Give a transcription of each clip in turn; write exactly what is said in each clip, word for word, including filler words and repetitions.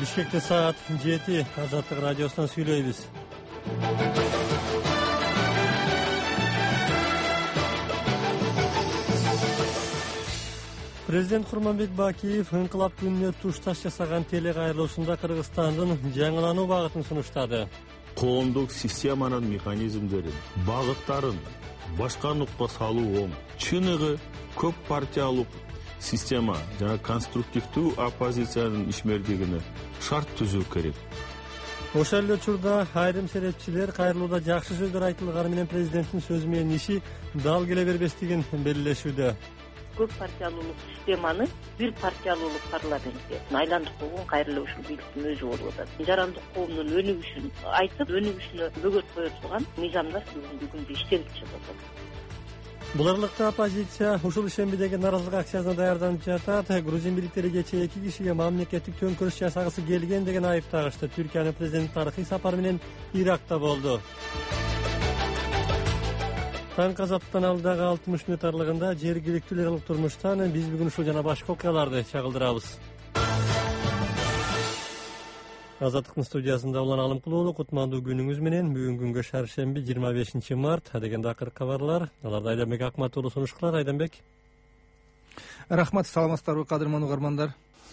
Бишкекте саат жети. Азаттык радиосунан сүйлөйбүз. Президент Курманбек Бакиев ыңкылап күнүнө туш таш жасаган теле кайрылуусунда Кыргызстандын жаңылануу багытын сунуштады. Коомдук системанын механизмдерин, багыттарын башка нукта салуу оң. Чыныгы көп партиялык система жана конструктивдүү оппозициянын ишмердигине шарт түзүү керек. Ошол эле учурда айрым серепчилер кайрылууда жакшы сөздөр айтылганы менен президенттин сөзү менен иши дал келе бербестигин белгилешүүдө. Көп партиялуулук системаны бир партиялуулук парламентке айландык болгон кайрылуу ушул бийликтин өзү болуп атат. Жарандык коомдун өнүгүшүн айтып, өнүгүшүнө бөгөт кое турган мыйзамдар бүгүнкү күндө иштелип чыгып атат. Бул аралыкта оппозиция ушул ишембидеги нааразылык акциясына даярданып жатат. Грузин бийликтери кечээ эки кишиге мамлекеттик төңкөрүш жасагысы келген деген айып тагышты. Түркиянын президенти тарыхый сапар менен Иракта болду. Таң казаптан алдагы алтымыш мүнөт аралыгында жергиликтүүлөр алып турмуштан биз бүгүн ушул жана башка окуяларды чагылдырабыз. Азаттыктын студиясында Улан Алымкулуу, кутмандуу күнүңүз менен. Бүгүн күнгө шаршемби жыйырма бешинчи март деген дакыр кабарлар. Аларды Айданбек Акматову сунуш кылат. Айданбек. Рахмат, саламатсыздарбы кадырман угармандар.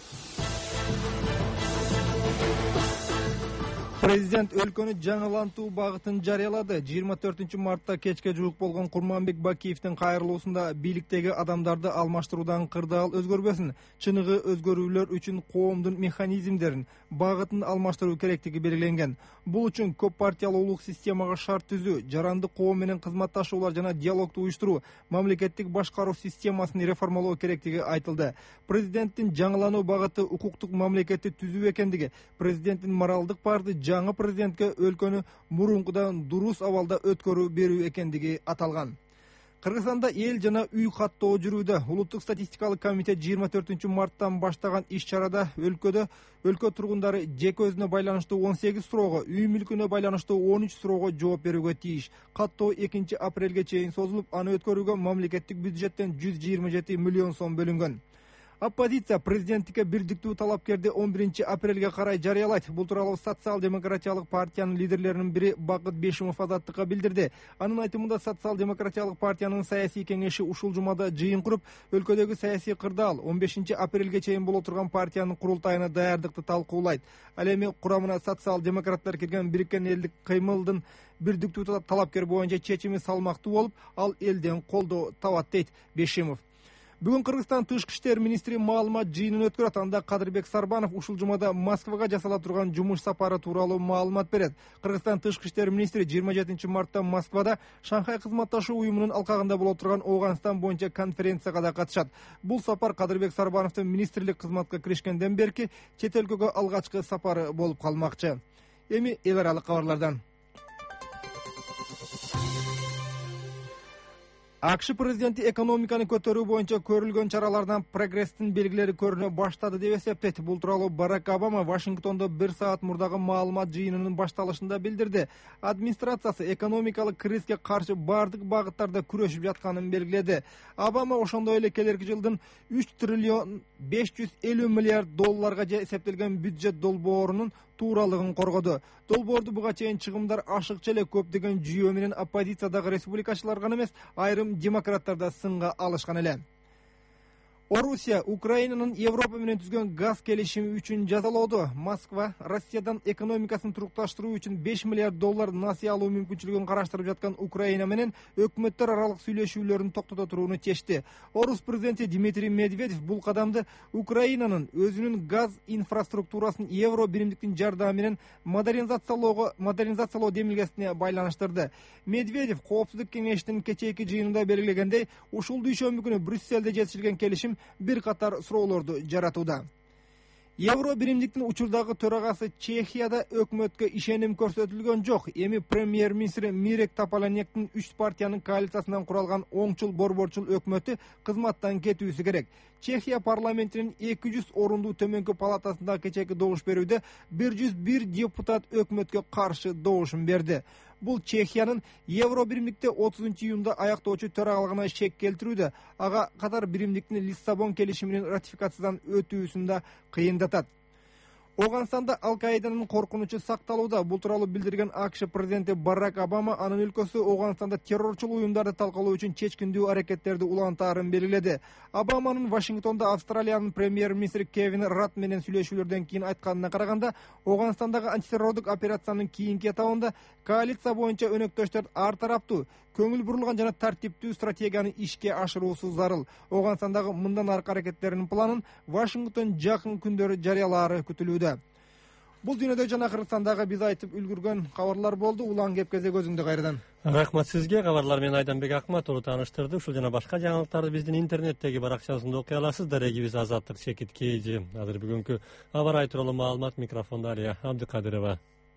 Президент өлкөнү жаңылантуу багытын жарыялады. жыйырма төртүнчү мартта кечке жуук болгон Курманбек Бакиевдин кайрылуусунда бийликтеги адамдарды алмаштыруудан кырдаал өзгөрбөсүн, чыныгы өзгөрүүлөр үчүн коомдун механизмдерин, багытын алмаштыруу керектиги белгиленген. Бул үчүн көп партиялуулук системага шарт түзүү, жарандык коом менен кызматташуулар жана диалогду уюштуруу, мамлекеттик башкаруу системасын реформалоо керектиги айтылды. Президенттин жаңылануу багыты укуктук мамлекетти түзүү экендиги, президенттин моралдык барды жаңы президентке өлкөнү мурункудан дурус абалда өткөрүү берүү экендиги аталган. Кыргызстанда эл жана үй каттоо жүрүүдө. Улуттук статистикалык комитет жыйырма төртүнчү марттан баштаган иш-чарада өлкөдө өлкө тургундары жеке өзүнө байланыштуу он сегиз суроого, үй мүлкүнө байланыштуу он үч суроого жооп берүүгө тийиш. Каттоо экинчи апрелге чейин созулуп, аны өткөрүүгө мамлекеттик бюджеттен жүз жыйырма жети миллион сом бөлүнгөн. Оппозиция президенттикке бирдиктүү талапкерди он биринчи апрелге карай жарыялайт. Бул тууралуу социал-демократиялык партиянын лидерлеринин бири Бакыт Бешимов Азаттыкка билдирди. Анын айтымында социал-демократиялык партиянын саясий кеңеши ушул жумада жыйын куруп, өлкөдөгү саясий кырдаал он бешинчи апрелге чейин боло турган партиянын курултайына даярдыкты талкуулайт. Ал эми курамына социал-демократтар кирген Бириккен элдик кыймылдын бирдиктүү талапкер боюнча чечими салмактуу болуп, ал элден колдоо табат дейт Бешимов. Бүгүн Кыргызстан тышкы иштер министри маалымат жыйынын өткөрөт. Анда Кадырбек Сарбанов ушул жумада Москвага жасала турган жумуш сапары тууралуу маалымат берет. Кыргызстан тышкы иштер министри жыйырма жетинчи мартта Москвада Шанхай кызматташуу уюмунун алкагында боло турган Ооганстан боюнча конференцияга да катышат. Бул сапар Кадырбек Сарбановдун министрлик кызматка киришкенден берки чет өлкөгө алгачкы сапары болуп калмакчы. Эми эл аралык кабарлардан. АКШ президенти экономиканы көтөрүү боюнча көрүлгөн чаралардан прогресстин белгилери көрүнө баштады деп эсептейт. Бул тууралуу Барак Обама Вашингтондо бир саат мурдагы маалымат жыйынынын башталышында билдирди. Администрациясы экономикалык кризиске каршы бардык багыттарда күрөшүп жатканын белгиледи. Обама ошондой эле келерки жылдын үч триллион беш жүз элүү миллиард долларга эсептелген бюджет долбоорунун тууралыгын коргоду. Долбоорду буга чейин чыгымдар ашыкча эле көп деген жүйө менен оппозициядагы республикачылар гана эмес, айрым демократтар да сынга алышкан эле. Орусия Украинанын Европа менен түзгөн газ келишими үчүн жазалоодо. Москва Россиядан экономикасын турукташтыруу үчүн беш миллиард доллар насыя алуу мүмкүнчүлүгүн караштырып жаткан Украина менен өкмөттөр аралык сүйлөшүүлөрүн токтото турууну чечти. Орус президенти Дмитрий Медведев бул кадамды Украинанын өзүнүн газ инфраструктурасын евро биримдиктин жардамы менен модернизациялоого модернизациялоо демилгесине байланыштырды. Медведев Коопсуздук кеңешинин кечээки жыйынында белгилегендей, ушул дүйшөмбү күнү Брюсселде жетишилген келишим бир катар суроолорду жаратууда. Евро биримдиктин учурдагы төрагасы Чехияда өкмөткө ишеним көрсөтүлгөн жок. Эми премьер-министр Мирек Тополянектин үч партиянын коалициясынан куралган оңчул борборчул өкмөтү кызматтан кетүүсү керек. Чехия парламентинин эки жүз орундуу төмөнкү палатасында кечээки добуш берүүдө бир жүз бир депутат өкмөткө каршы добушун берди. Бул Чехиянын Евро биримдикте отузунчу июнда аяктоочу төрагалыгына шек келтирүүдө, ага катар биримдиктин Лиссабон келишиминин ратификациядан өтүүсүн да кыйындатат. Оганстанда Ал-Каиданын коркунучу сакталууда. Бул тууралуу билдирген АКШ президенти Барак Обама анын өлкөсү Оганстанда террорчул уюмдарды талкалоо үчүн чечкиндүү аракеттерди улантаарын белгиледи. Обаманын Вашингтонда Австралиянын премьер-министри Кевин Рад менен сүйлөшүүлөрдөн кийин айтканына караганда, Оганстандагы антитеррордук операциянын кийинки этабында коалиция боюнча өнөктөштөр ар тараптуу, көңүл бурулган жана тартиптүү стратегияны ишке ашыруусу зарыл. Оганстандагы мындан аркы аракеттеринин планын Вашингтон жакын күндөрү жарыялаары күтүлүүдө. Бул дүйнөдө жана Кыргызстандагы биз айтып үлгүргөн кабарлар болду. Улан кепкезе көзүңдү кайрадан. Рахмат сизге. Кабарлар менен Айданбек Акматову тааныштырды. Ушул жана башка жаңылыктарды биздин интернеттеги баракчасында окуй аласыз. Дарегибиз Азаттык Чекит Кейжи. Азыр бүгүнкү аба ырайы тууралуу маалымат микрофондо Алия Абдыкадырова.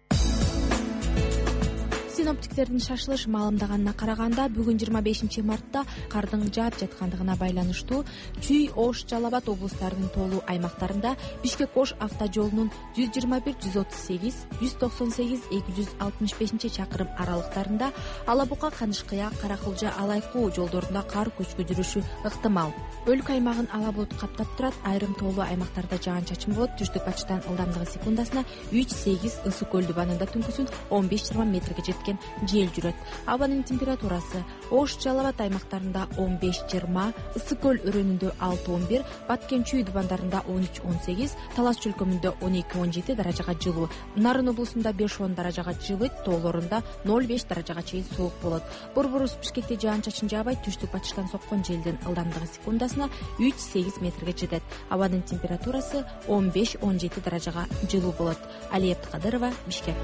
Синоптиктердин шашылыш маалымдаганына караганда, бүгүн жыйырма бешинчи мартта кардын жаап жаткандыгына байланыштуу Чүй, Ош, Жалал Абад облустарынын тоолуу аймактарында Бишкек-Ош автожолунун жүз жыйырма бир жүз отуз сегиз, жүз токсон сегиз, эки жүз алтымыш бешинчи чакырым аралыктарында, Ала Бука, Канышкыя, Каракылжа, Алайкуу жолдорунда кар көчкү жүрүшү ыктымал. Өлкө аймагын ала булут каптап турат. Айрым тоолуу аймактарда жаан-чачын болот. Түштүк-батыштан ылдамдыгы секундасына үч сегиз, Ысык көл дубанында түнкүсүн он беш жыйырма метрге жеткен жел жүрөт. Абанын температурасы Ош, Жалал Абад аймактарында он беш жыйырма, Ысык көл өрөөнүндө алты он бир, Баткен Чүй дубандарында он үч он сегиз, Талас чөлкөмүндө он эки он жети даражага жылуу. Нарын облусунда беш он даражага жылыйт, тоолорунда ноль беш даражага чейин суук болот. Борборус Бишкекте жаан-чачын жаабайт. Түштүк-батыштан соккон желдин ылдамдыгы секундасына үч сегиз метрге жетет. Абанын температурасы он беш он жети даражага жылуу болот. Алия Абдыкадырова, Бишкек.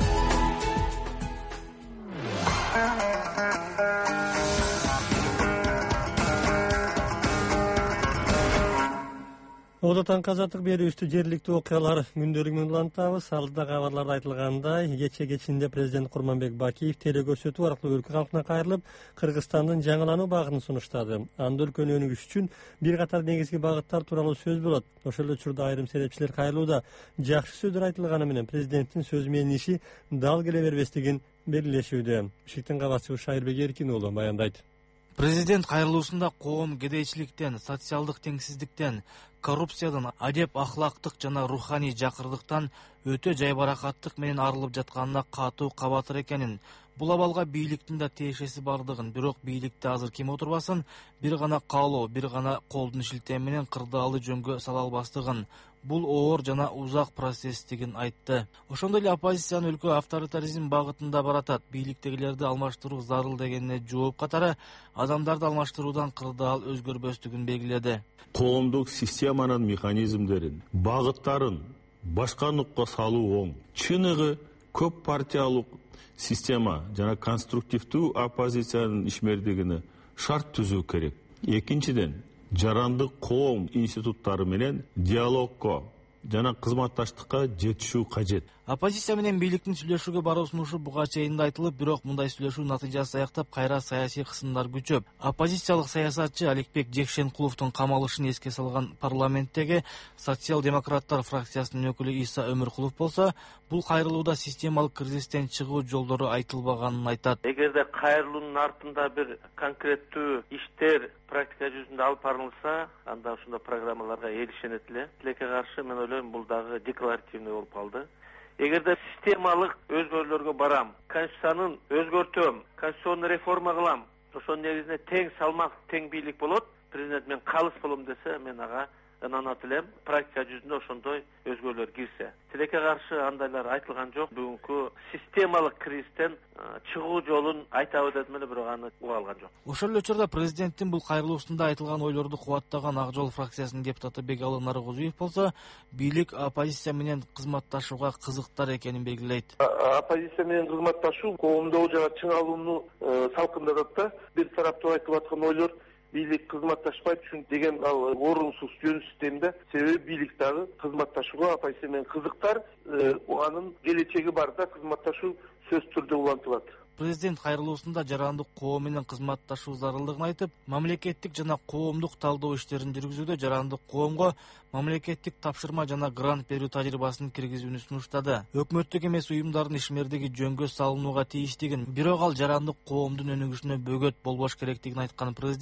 Одотан казаттык берүүбүздү жергиликтүү окуялар күндөрү менен улантабыз. Алдыда кабарларда айтылгандай, кече кечинде президент Курманбек Бакиев теле көрсөтүү аркылуу өлкө калкына кайрылып, Кыргызстандын жаңылануу багытын сунуштады. Анда өлкөнү өнүгүш үчүн бир катар негизги багыттар тууралуу сөз болот. Ошол эле учурда айрым серепчилер кайрылууда. Жакшы сөздөр айтылганы менен президенттин сөзү менен иши дал келе бербестигин белгилешүүдө. Бишкектен кабарчыбыз Шайырбек Эркин уулу баяндайт. Президент кайрылуусунда коом кедейчиликтен, социалдык теңсиздиктен, коррупциядан, адеп ахлактык жана руханий жакырдыктан өтө жайбаракаттык менен арылып жатканына катуу кабатыр экенин, бул абалга бийликтин да тиешеси бардыгын, бирок бийликте азыр ким отурбасын, бир гана каалоо, бир гана колдун шилтеме менен кырдаалы жөнгө сала албастыгын, бул оор жана узак процесстигин айтты. Ошондой эле оппозициянын өлкө авторитаризм багытында баратат, бийликтегилерди алмаштыруу зарыл дегенине жооп катары адамдарды алмаштыруудан кырдаал өзгөрбөстүгүн белгиледи. Коомдук системанын механизмдерин, багыттарын башка нукка салуу оң. Чыныгы көп партиялык система жана конструктивдүү оппозициянын ишмердигине шарт түзүү керек. Экинчиден, жарандык коом институттары менен диалогко жана кызматташтыкка жетишүү кажет. Оппозиция менен бийликтин сүйлөшүүгө баруу сунушу буга чейин да айтылып, бирок мындай сүйлөшүү натыйжасыз аяктап, кайра саясий кысымдар күчөп. Оппозициялык саясатчы Аликбек Жекшенкуловдун камалышын эске салган парламенттеги социал-демократтар фракциясынын өкүлү Иса Өмүркулов болсо, бул кайрылууда системалык кризистен чыгуу жолдору айтылбаганын айтат. Эгерде кайрылуунун артында бир конкреттүү иштер практика жүзүндө алып барылса, анда ушундай программаларга эришенет эле. Тилекке каршы мен ойлойм, бул дагы декларативный болуп калды. Эгерде системалык өзгөрүүлөргө барам, конституциянын өзгөртөм, конституционный реформа кылам, ошонун негизинде тең салмак, тең бийлик болот, президент мен калыс болом десе, мен ага ынанат элем. Практика жүзүндө ошондой өзгөрүүлөр кирсе. Тилекке каршы андайлар айтылган жок. Бүгүнкү системалык кризистен чыгуу жолун айтабы дедим эле, бирок аны уга алган жок. Ошол эле учурда президенттин бул кайрылуусунда айтылган ойлорду кубаттаган Ак Жол фракциясынын депутаты Бегалы Наргозуев болсо, бийлик оппозиция менен кызматташууга кызыктар экенин белгилейт. Оппозиция менен кызматташуу коомдогу жана чыңалууну салкындатат да. Бир тараптуу айтылып аткан ойлор бийлик кызматташпайт үчүн деген ал орунсуз жөн системде. Себеби бийлик дагы кызматташууга оппозиция менен кызыктар, анын келечеги бар да, кызматташуу сөз түрдө улантылат. Президент кайрылуусунда жарандык коом менен кызматташуу зарылдыгын айтып, мамлекеттик жана коомдук талдоо иштерин жүргүзүүдө жарандык коомго мамлекеттик тапшырма жана грант берүү тажрыйбасын киргизүүнү сунуштады. Өкмөттүк эмес уюмдардын ишмердиги жөнгө салынууга тийиштигин, бирок ал жарандык коомдун өнүгүшүнө бөгөт болбош керектигин айткан президент,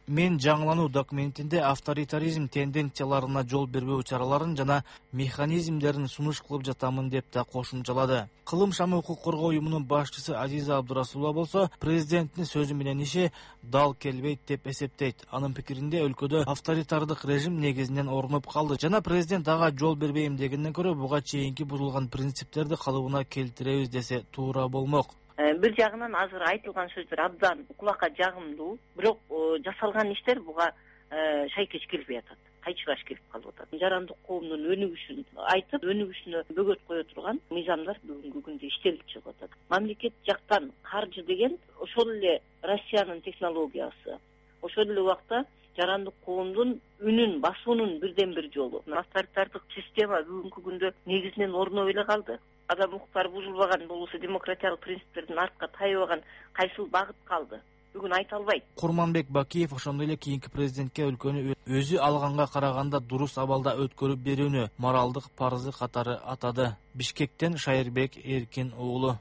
Мен жаңылануу документинде авторитаризм тенденцияларына жол бербөө чараларын жана механизмдерин сунуш кылып жатамын деп да кошумчалады. Кылым шамы укук коргоо уюмунун башчысы Азиза Абдурасулова болсо, президенттин сөзү менен иши дал келбейт деп эсептейт. Анын пикиринде өлкөдө авторитардык режим негизинен орнуп калды жана президент ага жол бербейм дегенден көрө буга чейинки бузулган принциптерди калыбына келтиребиз десе туура болмок. Бир жагынан азыр айтылган сөздөр абдан кулакка жагымдуу, бирок жасалган иштер буга шайкеш келбей атат, кайчыгаш келип калып атат. Жарандык коомдун өнүгүшүн айтып, өнүгүшүнө бөгөт кое турган мыйзамдар бүгүнкү күндө иштелип чыгып атат. Мамлекет жактан каржы деген ошол эле Россиянын технологиясы, ошол эле убакта жарандык коомдун үнүн басуунун бирден бир жолу. Авторитардык система бүгүнкү күндө негизинен орноо эле калды. Адам укуктары бузулбаган болбосо демократиялык принциптердин артка тайбаган кайсыл багыт калды? Бүгүн айта албайт. Курманбек Бакиев ошондой эле кийинки президентке өлкөнү өзү алганга караганда дурус абалда өткөрүп берүүнү моралдык парызы катары атады. Бишкектен Шайырбек Эркин уулу.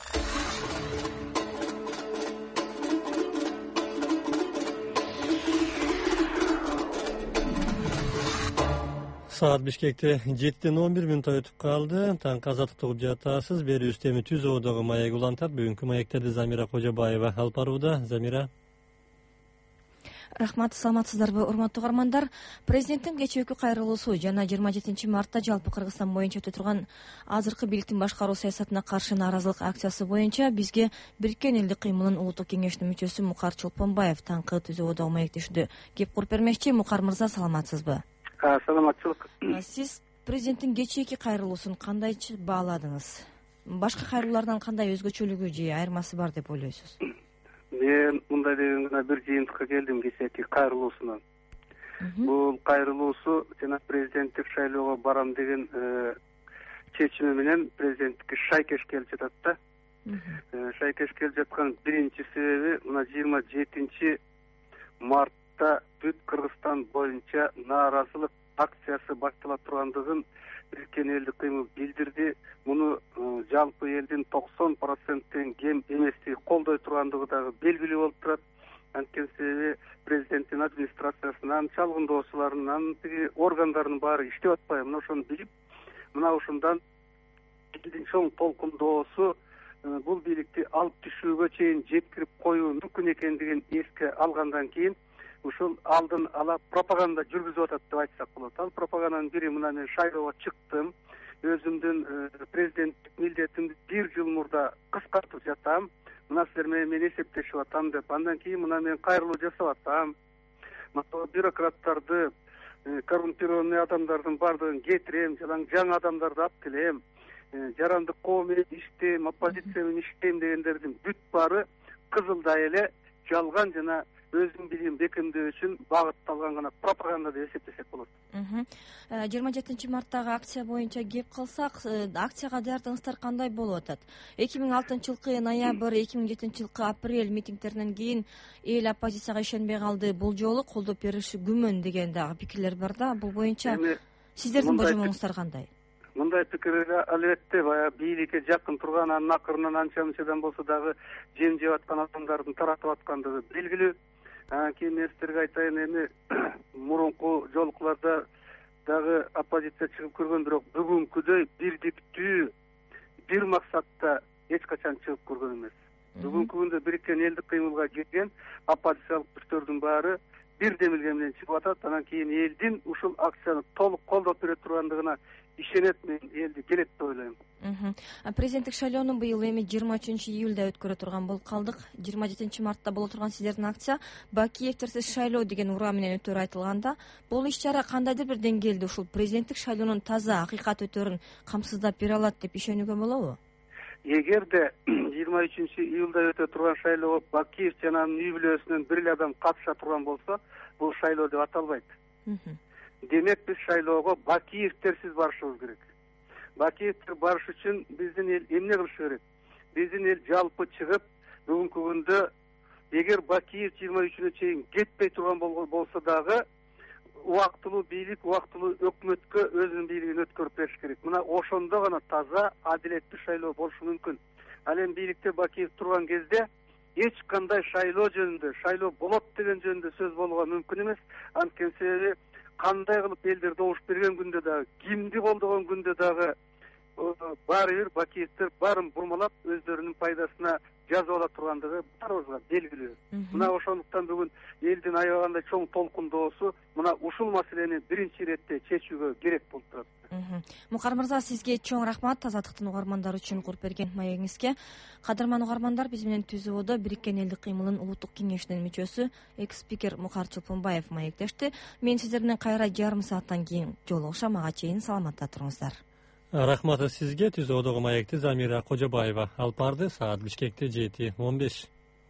Saat Bişkek'te жетиден он бир мүнөт өтүп калды. Таң каза тугуп жатасыз. Бери үстөмү түз оодогу маек улантат. Бүгүнкү маектерди Замира Кожобаева алып барууда. Замира. Рахмат, саламатсыздарбы, урматтуу угармандар. Президенттин кечээкү кайрылуусу жана жыйырма жетинчи мартта жалпы Кыргызстан боюнча өтө турган азыркы бийликтин башкаруу саясатына каршы нааразылык акциясы боюнча бизге Бириккен Элдик кыймылынын улуттук кеңешинин мүчөсү Мукар Чолпонбаев таңкы түз оодогу маектешүүдө кеп куруп бермекчи. Мукар мырза, саламатсызбы? Саламатчылык. Сиз президенттин кечээки кайрылуусун кандайчы бааладыңыз? Башка кайрылуулардан кандай өзгөчөлүгү же айырмасы бар деп ойлойсуз? Мен мындай деген гана бир жыйынтыкка келдим кечээки кайрылуусунан. Бул кайрылуусу жана президенттик шайлоого барам деген чечими менен президенттикке шайкеш келип жатат да. Шайкеш келип жаткан биринчи себеби мына жыйырма жетинчи мартта бүт Кыргызстан боюнча нааразылык акциясы баштала тургандыгын Бириккен Элдик кыймыл билдирди. Муну жалпы элдин токсон проценттен кем эместиги колдой тургандыгы дагы белгилүү болуп турат. Анткени себеби президенттин администрациясынан, чалгындоочуларынан, тиги органдарынын баары иштеп атпайбы. Мына ошону билип, мына ошондон элдин чоң толкундоосу бул бийликти алып түшүүгө чейин жеткирип коюу мүмкүн экендигин эске алгандан кийин ушул алдын ала пропаганда жүргүзүп атат деп айтсак болот. Ал пропаганданын бири мына мен шайлоого чыктым, өзүмдүн президенттик милдетимди бир жыл мурда кыскартып жатам, мына силер менен мен эсептешип атам деп, андан кийин мына мен кайрылуу жасап атам, бюрократтарды, коррумпированный адамдардын баардыгын кетирем, жаңы адамдарды алып келем, жарандык коом менен иштейм, оппозиция менен иштейм дегендердин бүт баары кызылдай эле жалган жана өзүн билим бекемдөө үчүн багытталган гана пропаганда деп эсептесек болот. жыйырма жетинчи марттагы акция боюнча кеп калсак, акцияга даярдыгыңыздар кандай болуп атат? эки миң алтынчы жылкы ноябрь, эки миң жетинчи жылкы апрель митингдеринен кийин эл оппозицияга ишенбей калды. Бул жолу колдоп бериши күмөн деген дагы пикирлер бар да. Бул боюнча сиздердин божомоңуздар кандай? Мындай пикирге албетте баягы бийликке жакын турган, анын акырынан анча мынчадан болсо дагы жем жеп аткан адамдардын таратып аткандыгы белгилүү. Кийин мен силерге айтайын, эми мурунку жолкуларда дагы оппозиция чыгып көргөн, бирок бүгүнкүдөй бирдиктүү, бир максатта эч качан чыгып көргөн эмес. Бүгүнкү күндө Бириккен Элдик кыймылга кирген оппозициялык күчтөрдүн баары бир демилге менен чыгып атат. Анан кийин элдин ушул акцияны толук колдоп бере тургандыгына ишенет, мен элди келет деп ойлойм. Президенттик шайлоону быйыл эми жыйырма үчүнчү июлда өткөрө турган болуп калдык. жыйырма жетинчи мартта боло турган сиздердин акция Бакиевтерсиз шайлоо деген ураа менен өтөрү айтылганда, бул иш-чара кандайдыр бир деңгээлде ушул президенттик шайлоонун таза акыйкат өтөрүн камсыздап бере алат деп ишенүүгө болобу? Эгерде жыйырма үчүнчү июлда өтө турган шайлоого Бакиев жана анын үй бүлөсүнөн бир эле адам катыша турган болсо, бул шайлоо деп аталбайт. Демек биз шайлоого Бакиевтерсиз барышыбыз керек. Бакиевтер барыш үчүн биздин эл эмне кылышы керек? Биздин эл жалпы чыгып, бүгүнкү күндө эгер Бакиев жыйырма үчүнө чейин кетпей турган болсо дагы убактылуу бийлик, убактылуу өкмөткө өзүнүн бийлигин өткөрүп бериш керек. Мына ошондо гана таза, адилеттүү шайлоо болушу мүмкүн. Ал эми бийликте Бакиев турган кезде эч кандай шайлоо жөнүндө, шайлоо болот деген жөнүндө сөз болууга мүмкүн эмес. Анткени себеби кандай кылып элдер добуш берген күндө дагы, кимди колдогон күндө дагы баары бир бакиевдер баарын бурмалап өздөрүнүн пайдасына жазып ала тургандыгы баарыбызга белгилүү. Мына ошондуктан бүгүн элдин аябагандай чоң толкундоосу мына ушул маселени биринчи иретте чечүүгө керек болуп турат. Мукар мырза, сизге чоң рахмат Азаттыктын угармандары үчүн куруп берген маегиңизге. Кадырман угармандар, биз менен түзүүдө Бириккен Элдик кыймылын улуттук кеңешинин мүчөсү экс-спикер Мукар Чолпонбаев маектешти. Мен сиздер менен кайра жарым сааттан кийин жолугушам. Ага чейин саламатта туруңуздар. Рахмат сизге. Түзүүдөгү маекти Замира Кожобаева алып барды. Саат Бишкекте жети он беш.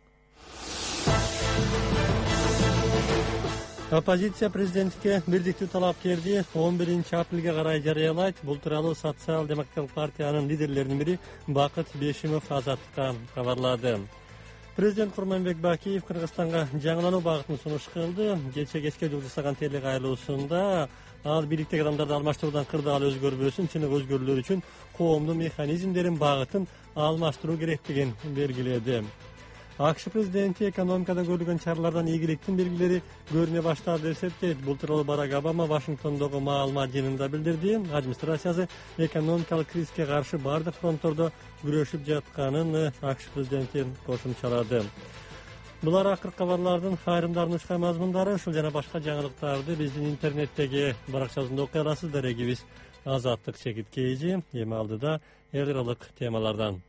Оппозиция президентке бирдиктүү талапкерди он биринчи апрелге карай жарыялайт. Бул тууралуу Социал-демократтык партиянын лидерлеринин бири Бакыт Бешимов Азаттыкка кабарлады. Президент Курманбек Бакиев Кыргызстанга жаңылануу багытын сунуш кылды. Кече кечке жол жасаган теле кайрылуусунда ал бийликтеги адамдарды алмаштыруудан кырдаал өзгөрбөсүн, чыныгы өзгөрүүлөр үчүн коомдун механизмдерин багытын алмаштыруу керектигин белгиледи. АКШ президенти экономикада көрүлгөн чаралардан ийгиликтин белгилери көрүнө баштады деп эсептейт. Бул тууралуу Барак Обама Вашингтондогу маалымат жыйынында билдирди. Администрациясы экономикалык кризиске каршы бардык фронттордо күрөшүп жатканын АКШ президенти кошумчалады. Булар акыркы кабарлардын айрымдарынын учкай мазмундары. Ушул жана башка жаңылыктарды биздин интернеттеги баракчабызда окуй аласыздар. Эгибиз Азаттык чекит кейжи. Эми алдыда эл аралык темалардан.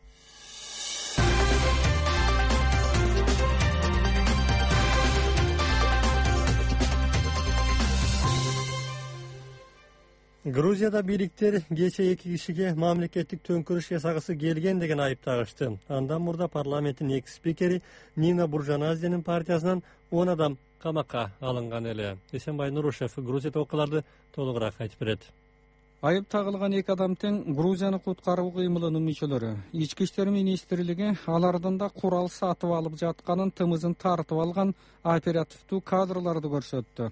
Грузияда бийликтер кече эки кишиге мамлекеттик төңкүрүш жасагысы келген деген айып тагышты. Андан мурда парламенттин экс спикери Нина Буржанадзенин партиясынан он адам камакка алынган эле. Эсенбай Нурушев Грузияда окуяларды толугураак айтып берет. Айып тагылган эки адам тең Грузияны куткаруу кыймылынын мүчөлөрү. Ички иштер министрлиги алардын да курал сатып алып жатканын тымызын тартып алган оперативдүү кадрларды көрсөттү.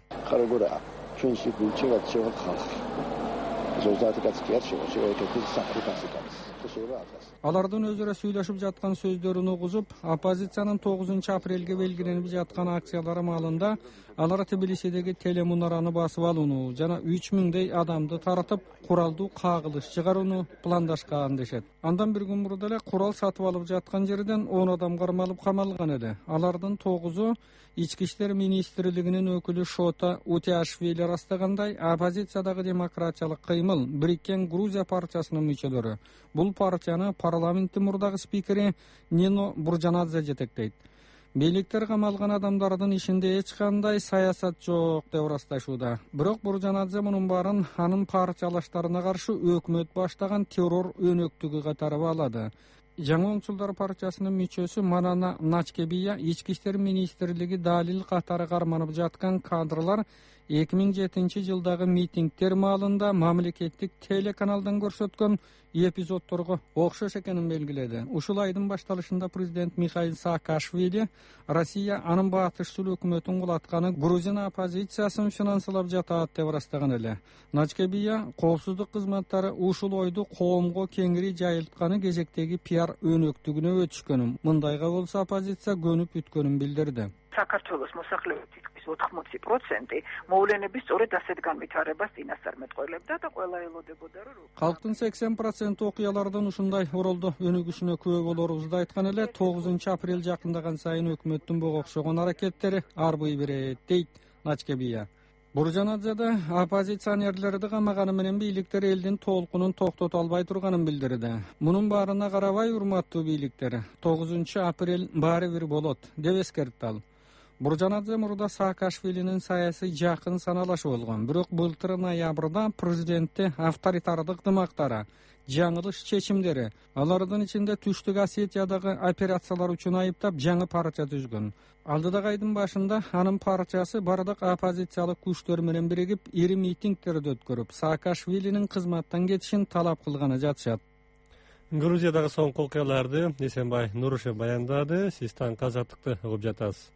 Алардын өзүрө сүйлөшүп жаткан сөздөрүн угузуп, оппозициянын тогузунчу апрелге белгиленип жаткан акциялары маалында алар Тбилисидеги телемунараны басып алууну жана үч миңдей адамды таратып, куралдуу кагылыш чыгарууну пландашкан дешет. Андан бир күн мурда эле курал сатып алып жаткан жерден он адам кармалып камалган эле. Алардын тогузу Ички иштер министрлигинин өкүлү Шота Утиашвили растагандай, оппозициядагы демократиялык кыймыл Бириккен Грузия партиясынын мүчөлөрү. Бул партияны парламенттин мурдагы спикери Нино Буржанадзе жетектейт. Бийликтер камалган адамдардын ишинде эч кандай саясат жок деп ырасташууда. Бирок Буржанадзе мунун баарын анын партиялаштарына каршы өкмөт баштаган террор өнөктүгү катары баалады. Жаңы оңчулдар партиясынын мүчөсү Манана Начкебия ички иштер министрлиги далил катары карманып жаткан кадрлар эки миң жетинчи жылдагы митингдер маалында мамлекеттик телеканалдан көрсөткөн эпизодторго окшош экенин белгиледи. Ушул айдын башталышында президент Михаил Саакашвили Россия анын батышчыл өкмөтүн кулатканы Грузин оппозициясын финансылап жатат деп ырастаган эле. Начкебия коопсуздук кызматтары ушул ойду коомго кеңири жайылтканы кезектеги пиар өнөктүгүнө өтүшкөнүн, мындайга болсо оппозиция көнүп бүткөнүн билдирди. საქართველოს მოსახლეობის ოთხმოცი პროცენტი მოვლენების სწორედ ასეთ განვითარებას წინასწარმეტყველებდა და ყველა ელოდებოდა რომ Халктын сексен проценти окуялардан ушундай оролдо өнүгүшүнө күбө болорубузду айткан эле тогузунчу апрель жакындаган сайын өкмөттүн буга окшогон аракеттери арбый берет дейт Начкебия. Буржанадзеде оппозиционерлерди камаганы менен бийликтер элдин толкунун токтото албай турганын билдирди. Мунун баарына карабай, урматтуу бийликтер, тогузунчу апрель баары бир болот деп эскертти ал. Буржанадзе мурда Саакашвилинин саясий жакын саналашы болгон. Бирок былтыр ноябрда президентти авторитардык дымактары, жаңылыш чечимдери, алардын ичинде Түштүк Осетиядагы операциялар үчүн айыптап жаңы партия түзгөн. Алдыдагы айдын башында анын партиясы бардык оппозициялык күчтөр менен биригип ири митингдерди өткөрүп, Саакашвилинин кызматтан кетишин талап кылганы жатышат. Грузиядагы соңку окуяларды Эсенбай Нурушев баяндады. Сиз таңкы Азаттыкты угуп жатасыз.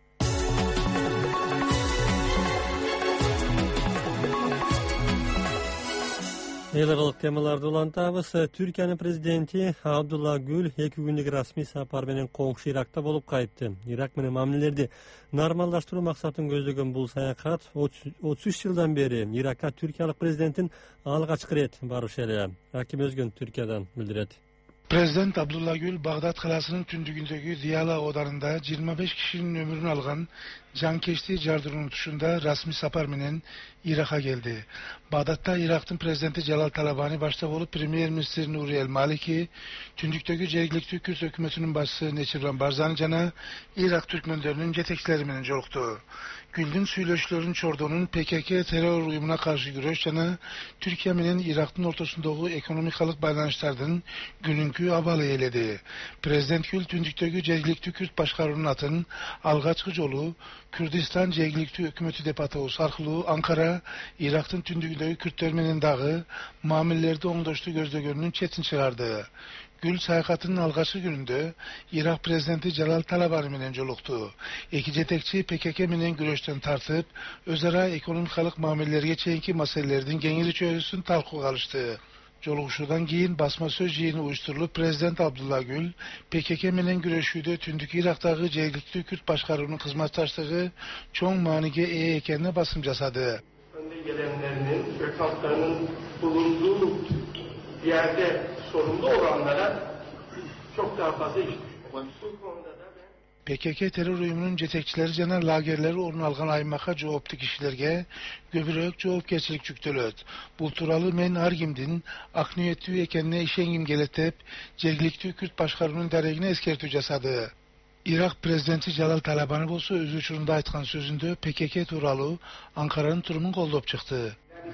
Эл аралык темаларды улантабыз. Түркиянын президенти Абдулла Гүл эки күндүк расмий сапар менен коңшу Иракта болуп кайтты. Ирак менен мамилелерди нормалдаштыруу максатын көздөгөн бул саякат отуз үч жылдан бери Иракка түркиялык президенттин алгачкы ирет барышы эле. Аким Өзгөн Түркиядан билдирет. Президент Абдулла Гүл Бағдат қаласының түндүгүндөгү Дияла оодарында жыйырма беш кишинин өмүрүн алган жанкечти жардыруунун тушунда расмий сапар менен Иракка келди. Бағдатта Ирактын президенти Жалал Талабани башта болуп, премьер-министр Нури Эль Малики, түндүктөгү жергиликтүү Күрд өкмөтүнүн башчысы Нечирван Барзани жана Ирак түркмөндөрүнүн жетекчилери менен жолукту. Гүлдүн сүйлөшүүлөрүн Чордонун ПКК террор уюмуна каршы күрөш жана Түркия менен Ирактын ортосундогу экономикалык байланыштардын күнүнкү абалы ээледи. Президент Гүл түндүктөгү жергиликтүү Күрд башкаруунун атын алгачкы жолу Күрдистан жергиликтүү өкмөтү деп атообуз аркылуу Анкара Ирактын түндүгүндөгү күрттөр менен дагы мамилелерди оңдошту көздөгөнүнүн четин чыгарды. Гүл саякатынын алгачкы күнүндө Ирак президенти Жалал Талабани менен жолукту. Эки жетекчи ПКК менен күрөштөн тартып, өз ара экономикалык мамилелерге чейинки маселелердин кеңири чөйрөсүн талкууга алышты. Жолугушуудан кийин басма сөз жыйыны уюштурулуп, президент Абдулла Гүл ПКК менен күрөшүүдө түндүк Ирактагы жергиликтүү Күрд башкаруунун кызматташтыгы чоң мааниге ээ экенине басым жасады. Önde gelenlerinin ve kamplarının bulunduğu yerde sorumlu olanlara çok daha fazla iş düşüyor. Bu konuda da ben ПКК terror uyumunun жетекчилери жана лагерлери орун алган аймакка жооптуу кишилерге көбүрөөк жоопкерчилик жүктөлөт. Бул тууралуу мен ар кимдин ак ниеттүү экенине ишенгим келет деп, жергиликтүү Күрд башкаруунун дарегине эскертүү жасады. Ирак президенти Жалал Талабани болсо өз учурунда айткан сөзүндө ПКК тууралуу Анкаранын турумун колдоп чыкты.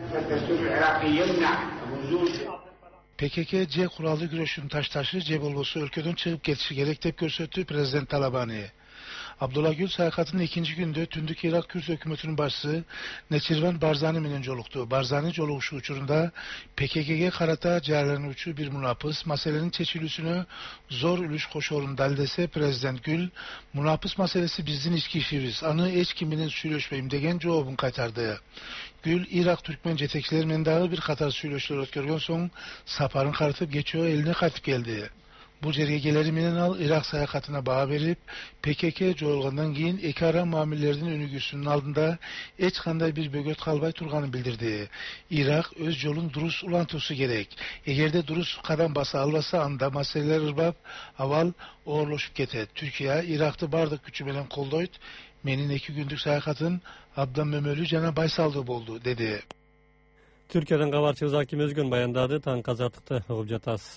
ПКК же куралдуу күрөшүн ташташы, же болбосо өлкөдөн чыгып кетиши керек деп көрсөттү президент Талабани. Абдулла Гүл саякатынын экинчи күндө түндүк Ирак Күрд өкмөтүнүн башчысы Нечирван Барзани менен жолукту. Барзани жолугушуу учурунда ПККге карата жарыялануучу бир мунапыс маселенин чечилүүсүнө зор үлүш кошоорун далилдесе, президент Гүл мунапыс маселеси биздин ички ишибиз, аны эч ким менен сүйлөшпөйм деген жообун кайтарды. Гүл Ирак түркмөн жетекчилери менен дагы бир катар сүйлөшүүлөр өткөргөн соң сапарын картып кечөө элине кайтып келди. Бул жерге келери менен ал Ирак саякатына баа берип, ПКК жоюлгандан кийин эки ара мамилелердин өнүгүүсүнүн алдында эч кандай бир бөгөт калбай турганын билдирди. Ирак өз жолун дурус улантуусу керек. Эгерде дурус кадам баса албаса, анда маселелер ырбап, абал оорлошуп кетет. Түркия Иракты бардык күчү менен колдойт. Менин эки күндүк саякатым абдан мөмөлүү жана байсалдуу болду, деди. Түркиядан кабарчыбыз Аким Өзгөн баяндады. Таңкы азаттыкты угуп жатасыз.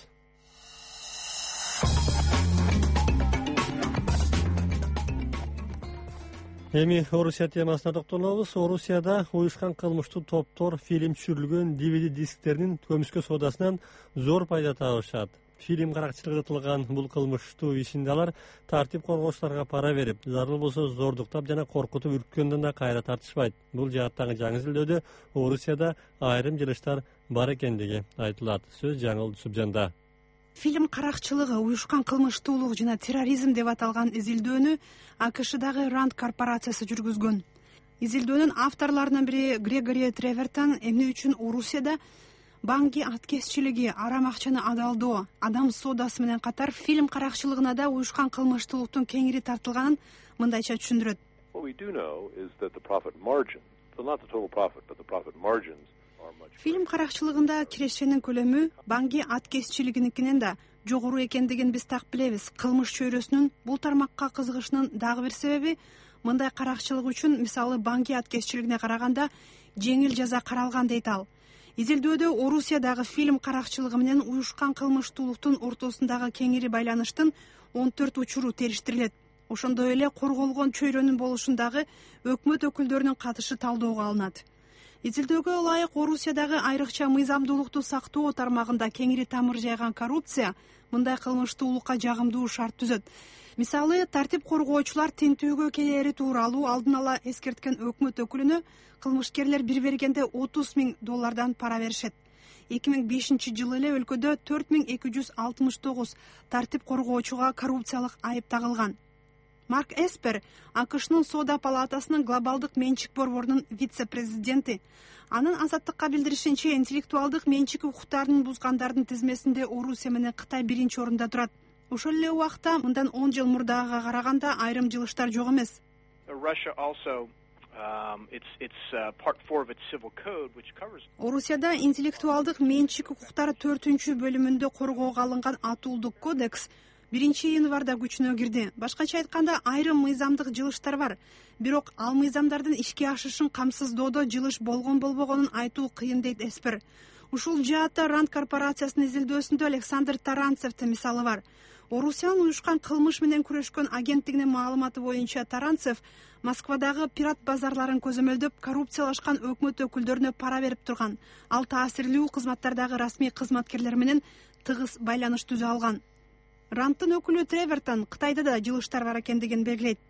Эми Орусия темасына токтолобуз. Орусияда уюшкан кылмыштуу топтор фильм түшүрүлгөн ди ви ди дискттеринин көмүскө соодасынан зор пайда табышат. Фильм каракчылыгы тылган бул кылмыштуу ишинде алар тартип коргоочуларга пара берип, зарыл болсо зордуктап жана коркутуп үрккөндөн да кайра тартышпайт. Бул жааттагы жаңы изилдөөдө Орусияда айрым жылыштар бар экендиги айтылат. Сөз Жаңыл Субжанда. Фильм каракчылыгы, уюшкан кылмыштуулук жана терроризм деп аталган изилдөөнү АКШдагы Ранд корпорациясы жүргүзгөн. Изилдөөнүн авторлорунун бири Грегори Тревертон эмне үчүн Орусияда банки аткезчилиги, арам акчаны адалдоо, адам соодасы менен катар фильм каракчылыгына да уюшкан кылмыштуулуктун кеңири тартылганын мындайча түшүндүрөт. Фильм каракчылыгында кирешенин көлөмү банки аткезчилигиникинен да жогору экендигин биз так билебиз. Кылмыш чөйрөсүнүн бул тармакка кызыгышынын дагы бир себеби, мындай каракчылык үчүн мисалы банки аткезчилигине караганда жеңил жаза каралган дейт ал. Изилдөөдө Орусиядагы фильм каракчылыгы менен уюшкан кылмыштуулуктун ортосундагы кеңири байланыштын он төрт учуру териштирилет. Ошондой эле корголгон чөйрөнүн болушундагы өкмөт өкүлдөрүнүн катышы талdoogга алынат. Изилдөөгө ылайык Орусиядагы айрыкча мыйзамдуулукту сактоо тармагында кеңири тамыр жайган коррупция мындай кылмыштуулукка жагымдуу шарт түзөт. Мисалы, тартип коргоочулар тинтүүгө келери тууралуу алдын ала эскерткен өкмөт өкүлүнө кылмышкерлер бир бергенде отуз миң доллардан пара беришет. эки миң бешинчи жылы эле өлкөдө төрт миң эки жүз алтымыш тогуз тартип коргоочуга коррупциялык айып тагылган. Марк Эспер АКШнын Соода палатасынын глобалдык менчик борборунун вице президенти. Анын азаттыкка билдиришинче, интеллектуалдык менчик укуктарын бузгандардын тизмесинде Орусия менен Кытай биринчи орунда турат. Ошол эле убакта мындан он жыл мурдагыга караганда айрым жылыштар жок эмес. Орусияда интеллектуалдык менчик укуктары төртүнчү бөлүмүндө коргоого алынган атуулдук кодекс биринчи январда күчүнө кирди. Башкача айтканда, айрым мыйзамдык жылыштар бар. Бирок ал мыйзамдардын ишке ашышын камсыздоодо жылыш болгон болбогонун айтуу кыйын, дейт Эспер. Ушул жаатта Ранд корпорациясынын изилдөөсүндө Александр Таранцевдин мисалы бар. Орусиянын уюшкан кылмыш менен күрөшкөн агенттигинин маалыматы боюнча Таранцев Москвадагы пират базарларын көзөмөлдөп, коррупциялашкан өкмөт өкүлдөрүнө пара берип турган. Ал таасирлүү кызматтардагы расмий кызматкерлер менен тыгыз байланыш түзө алган. Рандтын өкүлү Тревертон Кытайда да жылыштар бар экендигин белгилейт.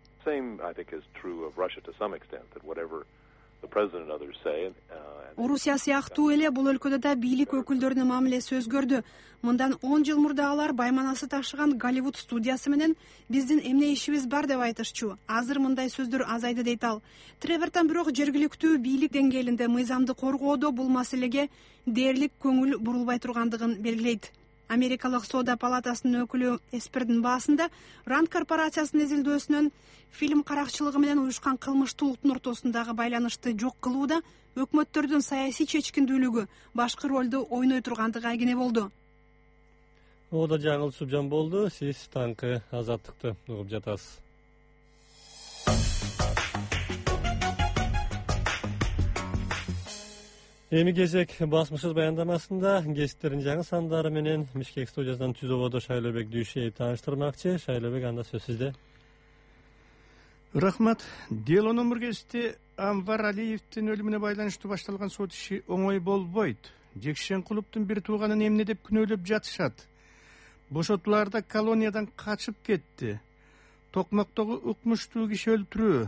Орусия сыяктуу эле бул өлкөдө да бийлик өкүлдөрүнүн мамилеси өзгөрдү. Мындан он жыл мурдагылар байманасы ташыган Голливуд студиясы менен биздин эмне ишибиз бар деп айтышчу. Азыр мындай сөздөр азайды, дейт ал. Тревертон бирок жергиликтүү бийлик деңгээлинде мыйзамды коргоодо бул маселеге дээрлик көңүл бурулбай тургандыгын белгилейт. Америкалык Соода палатасынын өкүлү Эспердин баасында Ранд корпорациясынын изилдөөсүнөн фильм каракчылыгы менен уюшкан кылмыштуулуктун ортосундагы байланышты жок кылууда өкмөттөрдүн саясий чечкиндүүлүгү башкы ролду ойной тургандыгы айгине болду. Ода жаңыл Субжан болду. Сиз таңкы азаттыкты угуп жатасыз. Эми кезек басмышсыз баяндамасында гесттердин жаңы сандары менен Бишкек студиясынан Түзөбодо Шайлообек Дүйшеев тааныштырмакчы. Шайлообек, анда сөз сизде. Рахмат. Делонун мургесте Амвар Алиевдин өлүмүнө байланыштуу башталган сот иши оңой болбойт. Жекшенкуловдун бир тууганын эмне деп күнөөлөп жатышат. Бошотуларда колониядан качып кетти. Токмоктогу укмуштуу киши өлтүрүү.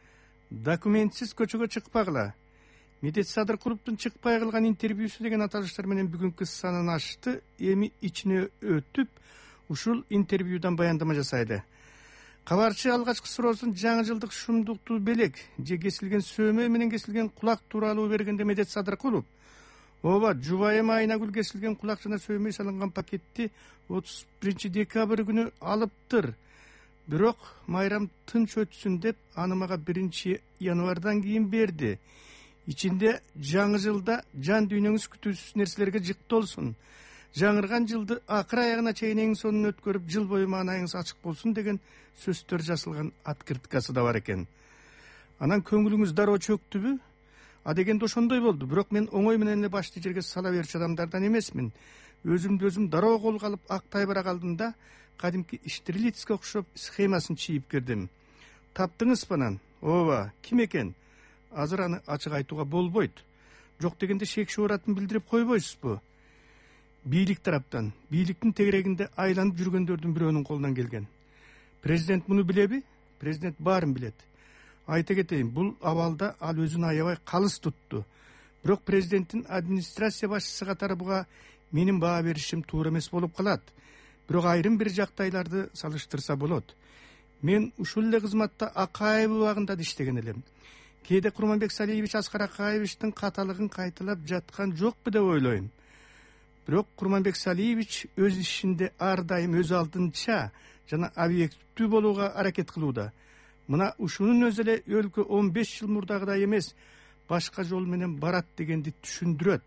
Документсиз көчөгө чыкпагыла. Медет Садыркуловдун чыкпай кылган интервьюсу деген аталыштар менен бүгүнкү санын ачты. Эми ичине өтүп, ушул интервьюдан баяндама жасайды. Кабарчы алгачкы суроосун жаңы жылдык шумдуктуу белек же кесилген сөөмө менен кесилген кулак тууралуу бергенде Медет Садыркулов ооба, жубайым Айнагүл кесилген кулак жана сөөмөй салынган пакетти отуз биринчи декабрь күнү алыптыр. Бирок майрам тынч өтсүн деп аны мага биринчи январдан кийин берди. Ичинде жаңы жылда жан дүйнөңүз күтүүсүз нерселерге жыктолсун. Жаңырган жылды акыр аягына чейин эң сонун өткөрүп, жыл бою маанайыңыз ачык болсун деген сөздөр жазылган открыткасы да бар экен. Анан көңүлүңүз дароо чөктүбү? А дегенде ошондой болду. Бирок мен оңой менен эле башты жерге сала берчү адамдардан эмесмин. Өзүмдү өзүм дароо колго алып актай бара калдым да, кадимки Штирлицке окшоп схемасын чийип кирдим. Таптыңызбы анан? Ооба, ким экен? Азыр аны ачык айтууга болбойт. Жок дегенде шек шууратын билдирип койбойсузбу? Бийлик тараптан, бийликтин тегерегинде айланып жүргөндөрдүн бирөөнүн колунан келген. Президент муну билеби? Президент баарын билет. Айта кетейин, бул абалда ал өзүн аябай калыс тутту. Бирок президенттин администрация башчысы катары буга менин баа беришим туура эмес болуп калат. Бирок айрым бир жактайларды салыштырса болот. Мен ушул эле кызматта Акаев убагында да иштеген элем. Кээде Курманбек Салиевич Аскар Акаевичтин каталыгын кайталап жаткан жокпу деп ойлойм. Бирок Курманбек Салиевич өз ишинде ар дайым өз алдынча жана объективдүү болууга аракет кылууда. Мына ушунун өзү эле өлкө он беш жыл мурдагыдай эмес, башка жол менен барат дегенди түшүндүрөт.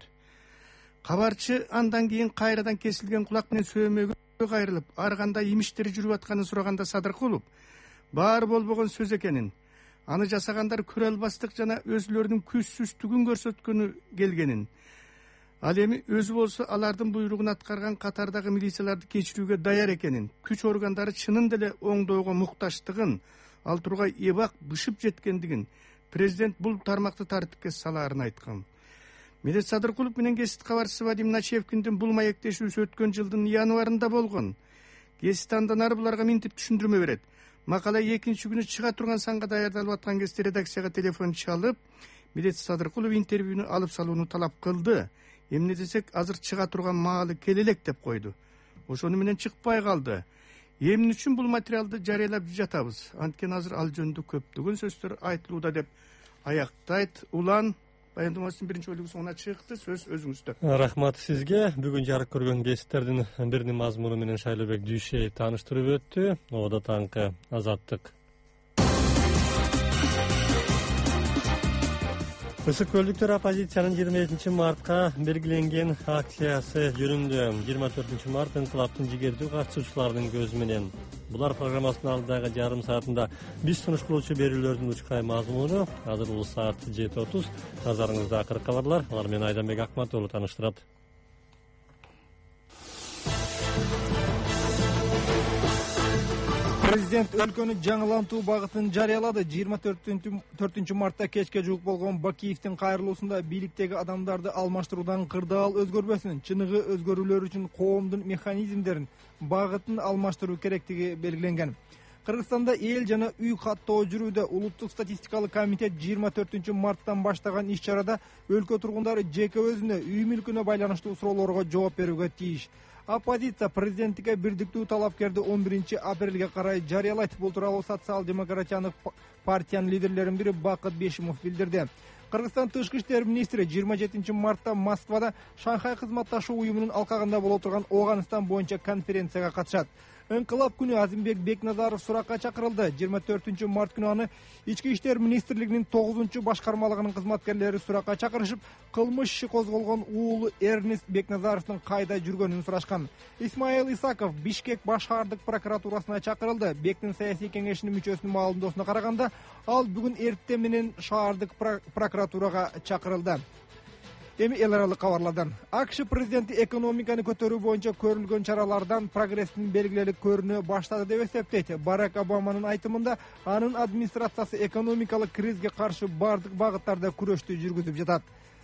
Кабарчы андан кийин кайрадан кесилген кулак менен сөөмөгө кайрылып, ар кандай имиштери жүрүп атканын сураганда Садыркулов баары болбогон сөз экенин, аны жасагандар көрө албастык жана өзүлөрүнүн күчсүздүгүн көрсөткөнү келгенин, ал эми өзү болсо алардын буйругун аткарган катардагы милицияларды кечирүүгө даяр экенин, күч органдары чынын деле оңдоого муктачтыгын, ал тургай эбак бышып жеткендигин президент бул тармакты тартипке салаарын айткан. Медет Садыркулов менен гезит кабарчысы Вадим Начевкиндин бул маектешүүсү өткөн жылдын январында болгон. Гезит андан ары буларга минтип түшүндүрмө берет. Макала экинчи күнү чыга турган санга даярдалып аткан кезде редакцияга телефон чалып, Медет Садыркулов интервьюну алып салууну талап кылды. Эмне десек, азыр чыга турган маалы келе элек деп койду. Ошону менен чыкпай калды. эмне үчүн бул материалды жарыялап жатабыз? Анткени азыр ал жөнүндө көптөгөн сөздөр айтылууда деп аяктайт Улан. Баяндамасынын биринчи бөлүгү соңуна чыкты. Сөз өзүңүздө. Рахмат сизге. Бүгүн жарык көргөн кесиптердин биринин мазмуну менен Шайлообек Дүйшеев тааныштырып өттү. Ода таңкы Азаттык. Ысык көлдүктөр оппозициянын жыйырма экинчи мартка белгиленген акциясы жөнүндө жыйырма төртүнчү март инкылаптын жигердүү катышуучуларынын көзү менен. Булар программасынын алдыдагы жарым саатында биз сунуш кылуучу берүүлөрдүн учкай мазмуну. Азыр бул саат жети отуз. Назарыңызда акыркы кабарлар. Алар менен Айданбек Акматову тааныштырат. Президент өлкөнү жаңылантуу багытын жарыялады. жыйырма төртүнчү мартта кечке жуук болгон Бакиевдин кайрылуусунда бийликтеги адамдарды алмаштыруудан кырдаал өзгөрбөсүн, чыныгы өзгөрүүлөр үчүн коомдун механизмдерин, багытын алмаштыруу керектиги белгиленген. Кыргызстанда эл жана үй каттоо жүрүүдө. Улуттук статистикалык комитет жыйырма төртүнчү марттан баштаган иш-чарада өлкө тургундары жеке өзүнө, үй мүлкүнө байланыштуу суроолорго жооп берүүгө тийиш. Оппозиция президенттикке бирдиктүү талапкерди он биринчи апрелге карай жарыялайт. Бул тууралуу социал-демократиянын партиянын лидерлеринин бири Бакыт Бешимов билдирди. Кыргызстан тышкы иштер министри жыйырма жетинчи мартта Москвада Шанхай кызматташуу уюмунун алкагында боло турган Ооганстан боюнча конференцияга катышат. Инкылап күнү Азимбек Бекназаров суракка чакырылды. жыйырма төртүнчү март күнү аны Ички иштер министрлигинин тогузунчу башкармалыгынын кызматкерлери суракка чакырышып, кылмыш иши козголгон уулу Эрнест Бекназаровдун кайда жүргөнүн сурашкан. Исмаил Исаков Бишкек баш шаардык прокуратурасына чакырылды. Бектин саясий кеңешинин мүчөсүнүн маалымдоосуна караганда, ал бүгүн эртең менен шаардык прокуратурага чакырылды. Эми эл аралык кабарлардан. АКШ президенти экономиканы көтөрүү боюнча көрүлгөн чаралардан прогресстин белгилери көрүнө баштады деп эсептейт. Барак Обаманын айтымында, анын администрациясы экономикалык кризиске каршы бардык багыттарда күрөштү жүргүзүп жатат.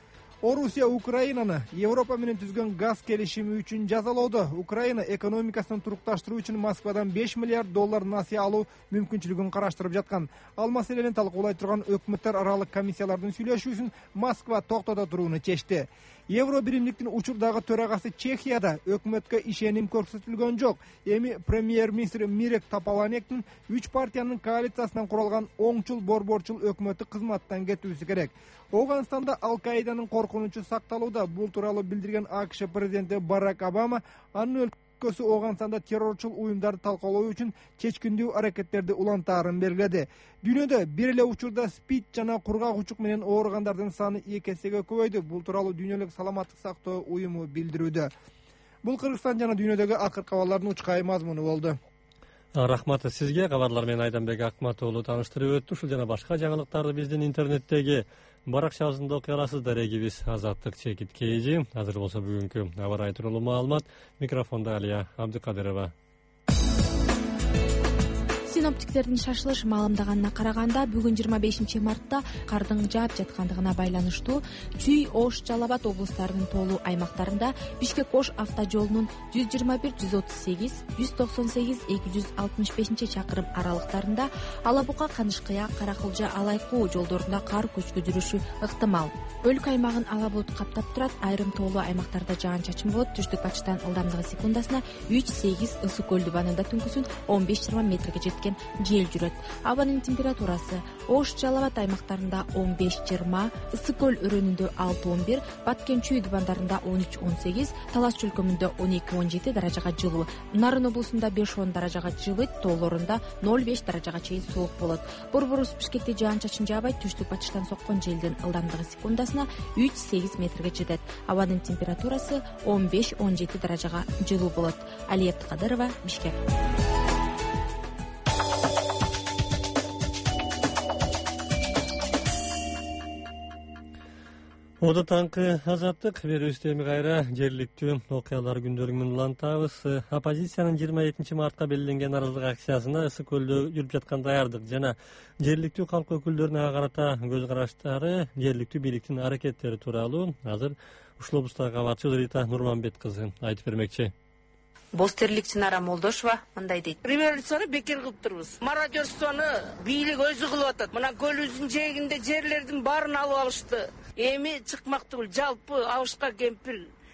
Орусия Украинаны Европа менен түзгөн газ келишими үчүн жазалоодо. Украина экономикасын турукташтыруу үчүн Москвадан беш миллиард доллар насыя алуу мүмкүнчүлүгүн караштырып жаткан. Ал маселени талкуулай турган өкмөттөр аралык комиссиялардын сүйлөшүүсүн Москва токтото турууну чечти. Евро биримдиктин учурдагы төрагасы Чехияда өкмөткө ишеним көрсөтүлгөн жок. Эми премьер-министр Мирек Тополанектин үч партиянын коалициясынан куралган оңчул борборчул өкмөтү кызматтан кетүүсү керек. Ооганстанда Ал-Каиданын коркунучу сакталууда. Бул тууралуу билдирген АКШ президенти Барак Обама анын өлкөсү Ооганстанда террорчул уюмдарды талкалоо үчүн чечкиндүү аракеттерди улантаарын белгиледи. Дүйнөдө бир эле учурда СПИД жана кургак учук менен ооругандардын саны эки эсеге көбөйдү. Бул тууралуу Дүйнөлүк саламаттык сактоо уюму билдирүүдө. Бул Кыргызстан жана дүйнөдөгү акыркы кабарлардын учкай мазмуну болду. Рахмат сизге. Кабарлар менен Айданбек Акматову тааныштырып өттү. Ушул жана башка жаңылыктарды биздин интернеттеги баракчабызында окуй аласыздар. Эгибиз Азаттык чекит кейжи. Азыр болсо бүгүнкү аба ырайы тууралуу маалымат. Микрофондо Алия Абдыкадырова. Синоптиктердин шашылыш маалымдаганына караганда, бүгүн жыйырма бешинчи мартта кардын жаап жаткандыгына байланыштуу Чүй, Ош, Жалал Абад облустарынын тоолуу аймактарында Бишкек-Ош автожолунун жүз жыйырма бир, жүз отуз сегиз, жүз токсон сегиз, эки жүз алтымыш бешинчи чакырым аралыктарында, Ала Бука, Канышкыя, Каракылжа, Алайкуу жолдорунда кар көчкү жүрүшү ыктымал. Өлкө аймагын ала булут каптап турат. Айрым тоолуу аймактарда жаан-чачын болот. Түштүк-батыштан ылдамдыгы секундасына үч сегиз, ысык көл дубанында түнкүсүн он беш жыйырма метрге жеткен жел жүрөт. Абанын температурасы Ош, Жалал Абад аймактарында он беш жыйырма, ысык көл өрөөнүндө алты он бир, Баткен Чүй дубандарында он үч он сегиз, Талас чөлкөмүндө он эки он жети даражага жылуу. Нарын облусунда беш он даражага жылыйт, тоолорунда ноль беш даражага чейин суук болот. Борборубуз Бишкекте жаан-чачын жаабайт. Түштүк-батыштан соккон желдин ылдамдыгы секундасына үч сегиз метрге жетет. Абанын температурасы он беш он жети даражага жылуу болот. Алия Абдыкадырова, Бишкек. Ода таңкы Азаттык берүүбүздө эми кайра жергиликтүү окуялар күндөлүгүн улантабыз. Оппозициянын жыйырма экинчи мартка белгиленген наразылык акциясына ысык көлдө жүрүп жаткан даярдык жана жергиликтүү калк өкүлдөрүнүн ага карата көз караштары, жергиликтүү бийликтин аракеттери тууралуу азыр ушул облустагы кабарчы Рита Нурманбет кызы айтып бермекчи. Боз терлик Чынара Молдошева мындай дейт. Революцияны бекер кылып турбуз. Мародерствону бийлик өзү кылып атат. Мына көлүбүздүн жээгинде жерлердин баарын алып алышты. Эми чыкмак түгүл, жалпы Абышка кемпир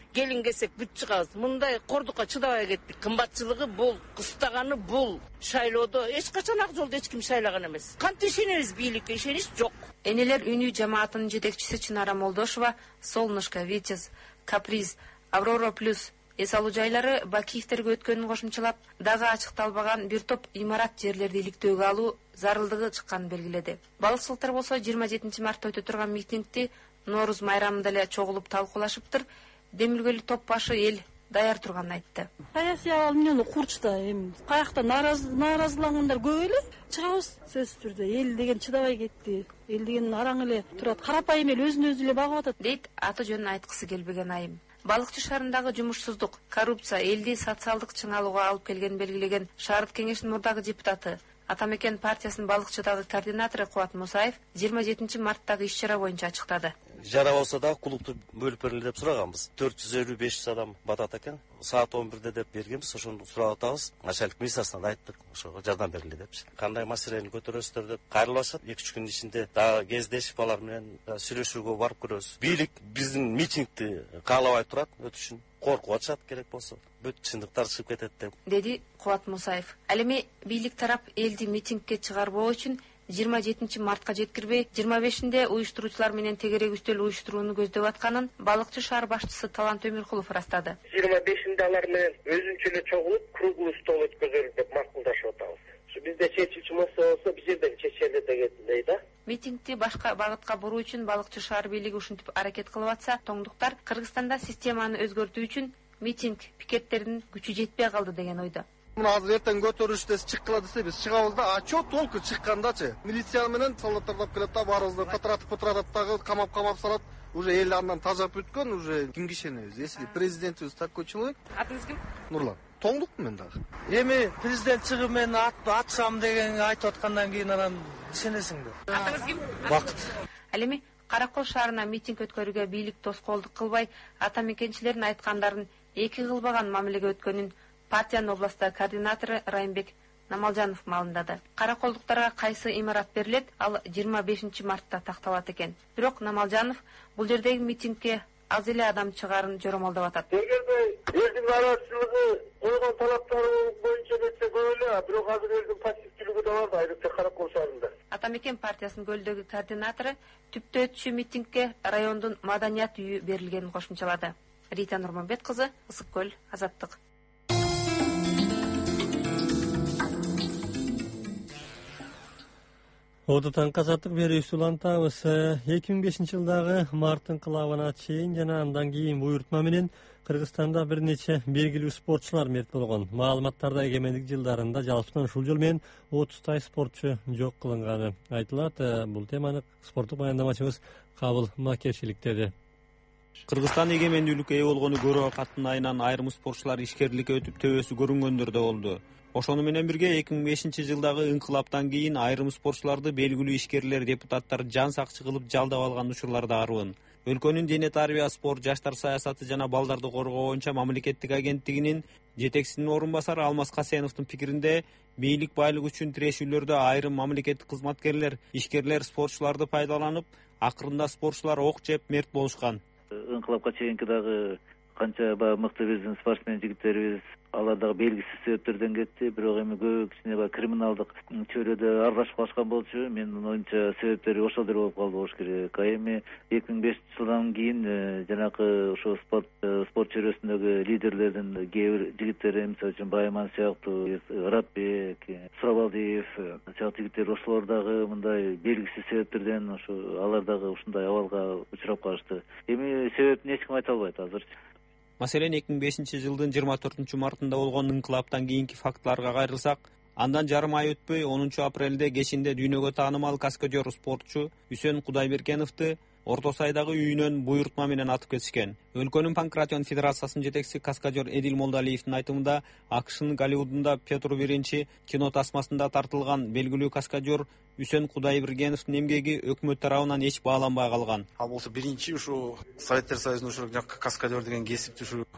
келин келсек бүт чыгабыз. Мындай кордукка чыдабай кеттик. Кымбатчылыгы бул, кыстаганы бул. Шайлоодо эч качан ак жолдо эч ким шайлаган эмес. Кантип ишенебиз бийликке? Ишенич жок. Энелер үнүү жамаатынын жетекчиси Чынара Молдошова, Солнышко, Витязь, Каприз, Аврора плюс эс алуу жайлары Бакиевтерге өткөнүн кошумчалап, дагы ачыкталбаган бир топ имарат жерлерди иликтөөгө алуу зарылдыгы чыкканын белгиледи. Балыкчылыктар болсо жыйырма жетинчи мартта өтө турган митингди Нооруз майрамында эле чогулуп талкуулашыптыр. Демилгелүү топ башы эл даяр турганын айтты. Саясий абал менен курчта эми каякта нааразылангандар көп эле. Чыгабыз сөзсүз түрдө. Эл деген чыдабай кетти. Эл деген араң эле турат. Карапайым эл өзүн өзү эле багып атат. Дейт аты жөнүн айткысы келбеген айым. Балыкчы шаарындагы жумушсуздук, коррупция элди социалдык чыңалууга алып келгенин белгилеген шаардык кеңештин мурдагы депутаты, Атамекен партиясынын балыкчыдагы координатору Кубат Мусаев жыйырма жетинчи марттагы иш-чара боюнча ачыктады. Жара болсо да клубду бөлүп берели деп сураганбыз. төрт жүз элүү беш жүз адам батат экен. Саат он бирде деп бергенбиз, ошону сурап атабыз. Начальник милициясына айттык, ошого жардам берели депчи. Кандай маселени көтөрөсүздөр деп кайрылышып, эки үч күн ичинде дагы кездешип алар менен сүйлөшүүгө барып көрөбүз. Бийлик биздин митингди каалабай турат, өтүшүн коркуп атышат керек болсо. Бүт чындыктар чыгып кетет деп деди Кубат Мусаев. Ал эми бийлик тарап элди митингге чыгарбоо үчүн жыйырма жетинчи мартка жеткирбей, жыйырма бешинде уюштуруучулар менен тегерек үстөл уюштурууну көздөп атканын Балыкчы шаар башчысы Талант Өмүркулов ырастады. жыйырма бешинде алар менен өзүнчө эле чогулуп, круглый стол өткөзөлү деп макулдашып атабыз. Бизде чечүүчү маселе болсо, биз жерден чечели дегендей да. Митингди башка багытка буруу үчүн Балыкчы шаар бийлиги ушинтип аракет кылып атса, тоңдуктар Кыргызстанда системаны өзгөртүү үчүн митинг, пикеттердин күчү жетпей калды деген ойдо. Мына азыр эртең көтөрүштө чыккыла десе биз чыгабыз да, а чо толку чыккандачы. Милиция менен солдаттар келет да, баарыбызды катыратып-катыратып дагы камап-камап салат. Уже эл андан тажап бүткөн, уже кимге ишенебиз? Если президентибиз такой человек. Атыңыз ким? Нурлан. Тоңдукмун мен дагы. Эми президент чыгып мен атсам деген айтып аткандан кийин анан ишенесиңби? Атыңыз ким? Бакыт. Ал эми Каракол шаарына митинг өткөрүүгө бийлик тоскоолдук кылбай, атамекенчилердин айткандарын эки кылбаган мамилеге өткөнүн партиянын областагы координатору Райымбек Намалжанов маалымдады. Караколдуктарга кайсы имарат берилет, ал жыйырма бешинчи мартта такталат экен. Бирок Намалжанов бул жердеги митингге аз эле адам чыгарын жоромолдоп атат. Эгерде элдин нараазычылыгы койгон талаптары боюнча кетсе көп эле, бирок азыр элдин пассивдүүлүгү да бар да, айрыкча Каракол шаарында. Атамекен партиясынын көлдөгү координатору түптө өтчү митингге райондун маданият үйү берилгенин кошумчалады. Рита Нурманбет кызы, Ысык көл, Азаттык. Одутан казаттык берүүсү улантабыз. эки миң бешинчи жылдагы март инкылабына чейин жана андан кийин буйрутма менен Кыргызстанда бир нече белгилүү спортчулар мерт болгон. Маалыматтарда эгемендик жылдарында жалпысынан ушул жол менен отуздай спортчу жок кылынганы айтылат. Бул теманы спорттук баяндамачыбыз Кабыл Макешиликтеди. Кыргызстан эгемендүүлүккө ээ болгону көрө каттын айынан айрым спортчулар ишкерликке өтүп төбөсү көрүнгөндөр да болду. Ошону менен бирге эки миң бешинчи жылдагы инкылаптан кийин айрым спортчуларды белгилүү ишкерлер, депутаттар жан сакчы кылып жалдап алган учурлар да арбын. Өлкөнүн дене тарбия, спорт, жаштар саясаты жана балдарды коргоо боюнча мамлекеттик агенттигинин жетекчисинин орун басары Алмаз Касеновдун пикиринде, бийлик байлык үчүн тирешүүлөрдө айрым мамлекеттик кызматкерлер, ишкерлер спортчуларды пайдаланып, акырында спортчулар ок жеп мерт болушкан. Инкылапка чейинки дагы канча баягы мыкты биздин спортсмен жигиттерибиз алар дагы белгисиз себептерден кетти, бирок эми көбү кичине баягы криминалдык чөйрөдө аралашып калышкан болчу. Менин оюмча себептери ошол деле болуп калды болуш керек. А эми эки миң бешинчи жылдан кийин жанакы ошо спорт спорт чөйрөсүндөгү лидерлердин кээ бир жигиттери, мисалы үчүн Байман сыяктуу, Ыратбек, Сурабалдиев сыяктуу жигиттер ошолор дагы мындай белгисиз себептерден ошо алар дагы ушундай абалга учурап калышты. Эми себебин эч ким айта албайт азырчы. Маселен эки миң бешинчи жылдын жыйырма төртүнчү мартында болгон инкылаптан кийинки фактыларга кайрылсак, андан жарым ай өтпөй онунчу апрелде кечинде дүйнөгө таанымал каскадер спортчу Үсөн Кудайбергеновду Орто Сайдагы үйүнөн буйрутма менен атып кетишкен. Өлкөнүн Панкратион Федерациясынын жетекчиси каскадер Эдил Молдалиевдин айтымында, АКШнын Голливудунда Петр биринчи кино тасмасында тартылган белгилүү каскадер Үсөн Кудайбергеновдун эмгеги өкмөт тарабынан эч бааланбай калган. Ал болсо биринчи ушу Советтер Союзунун ушу каскадер деген кесипти ушу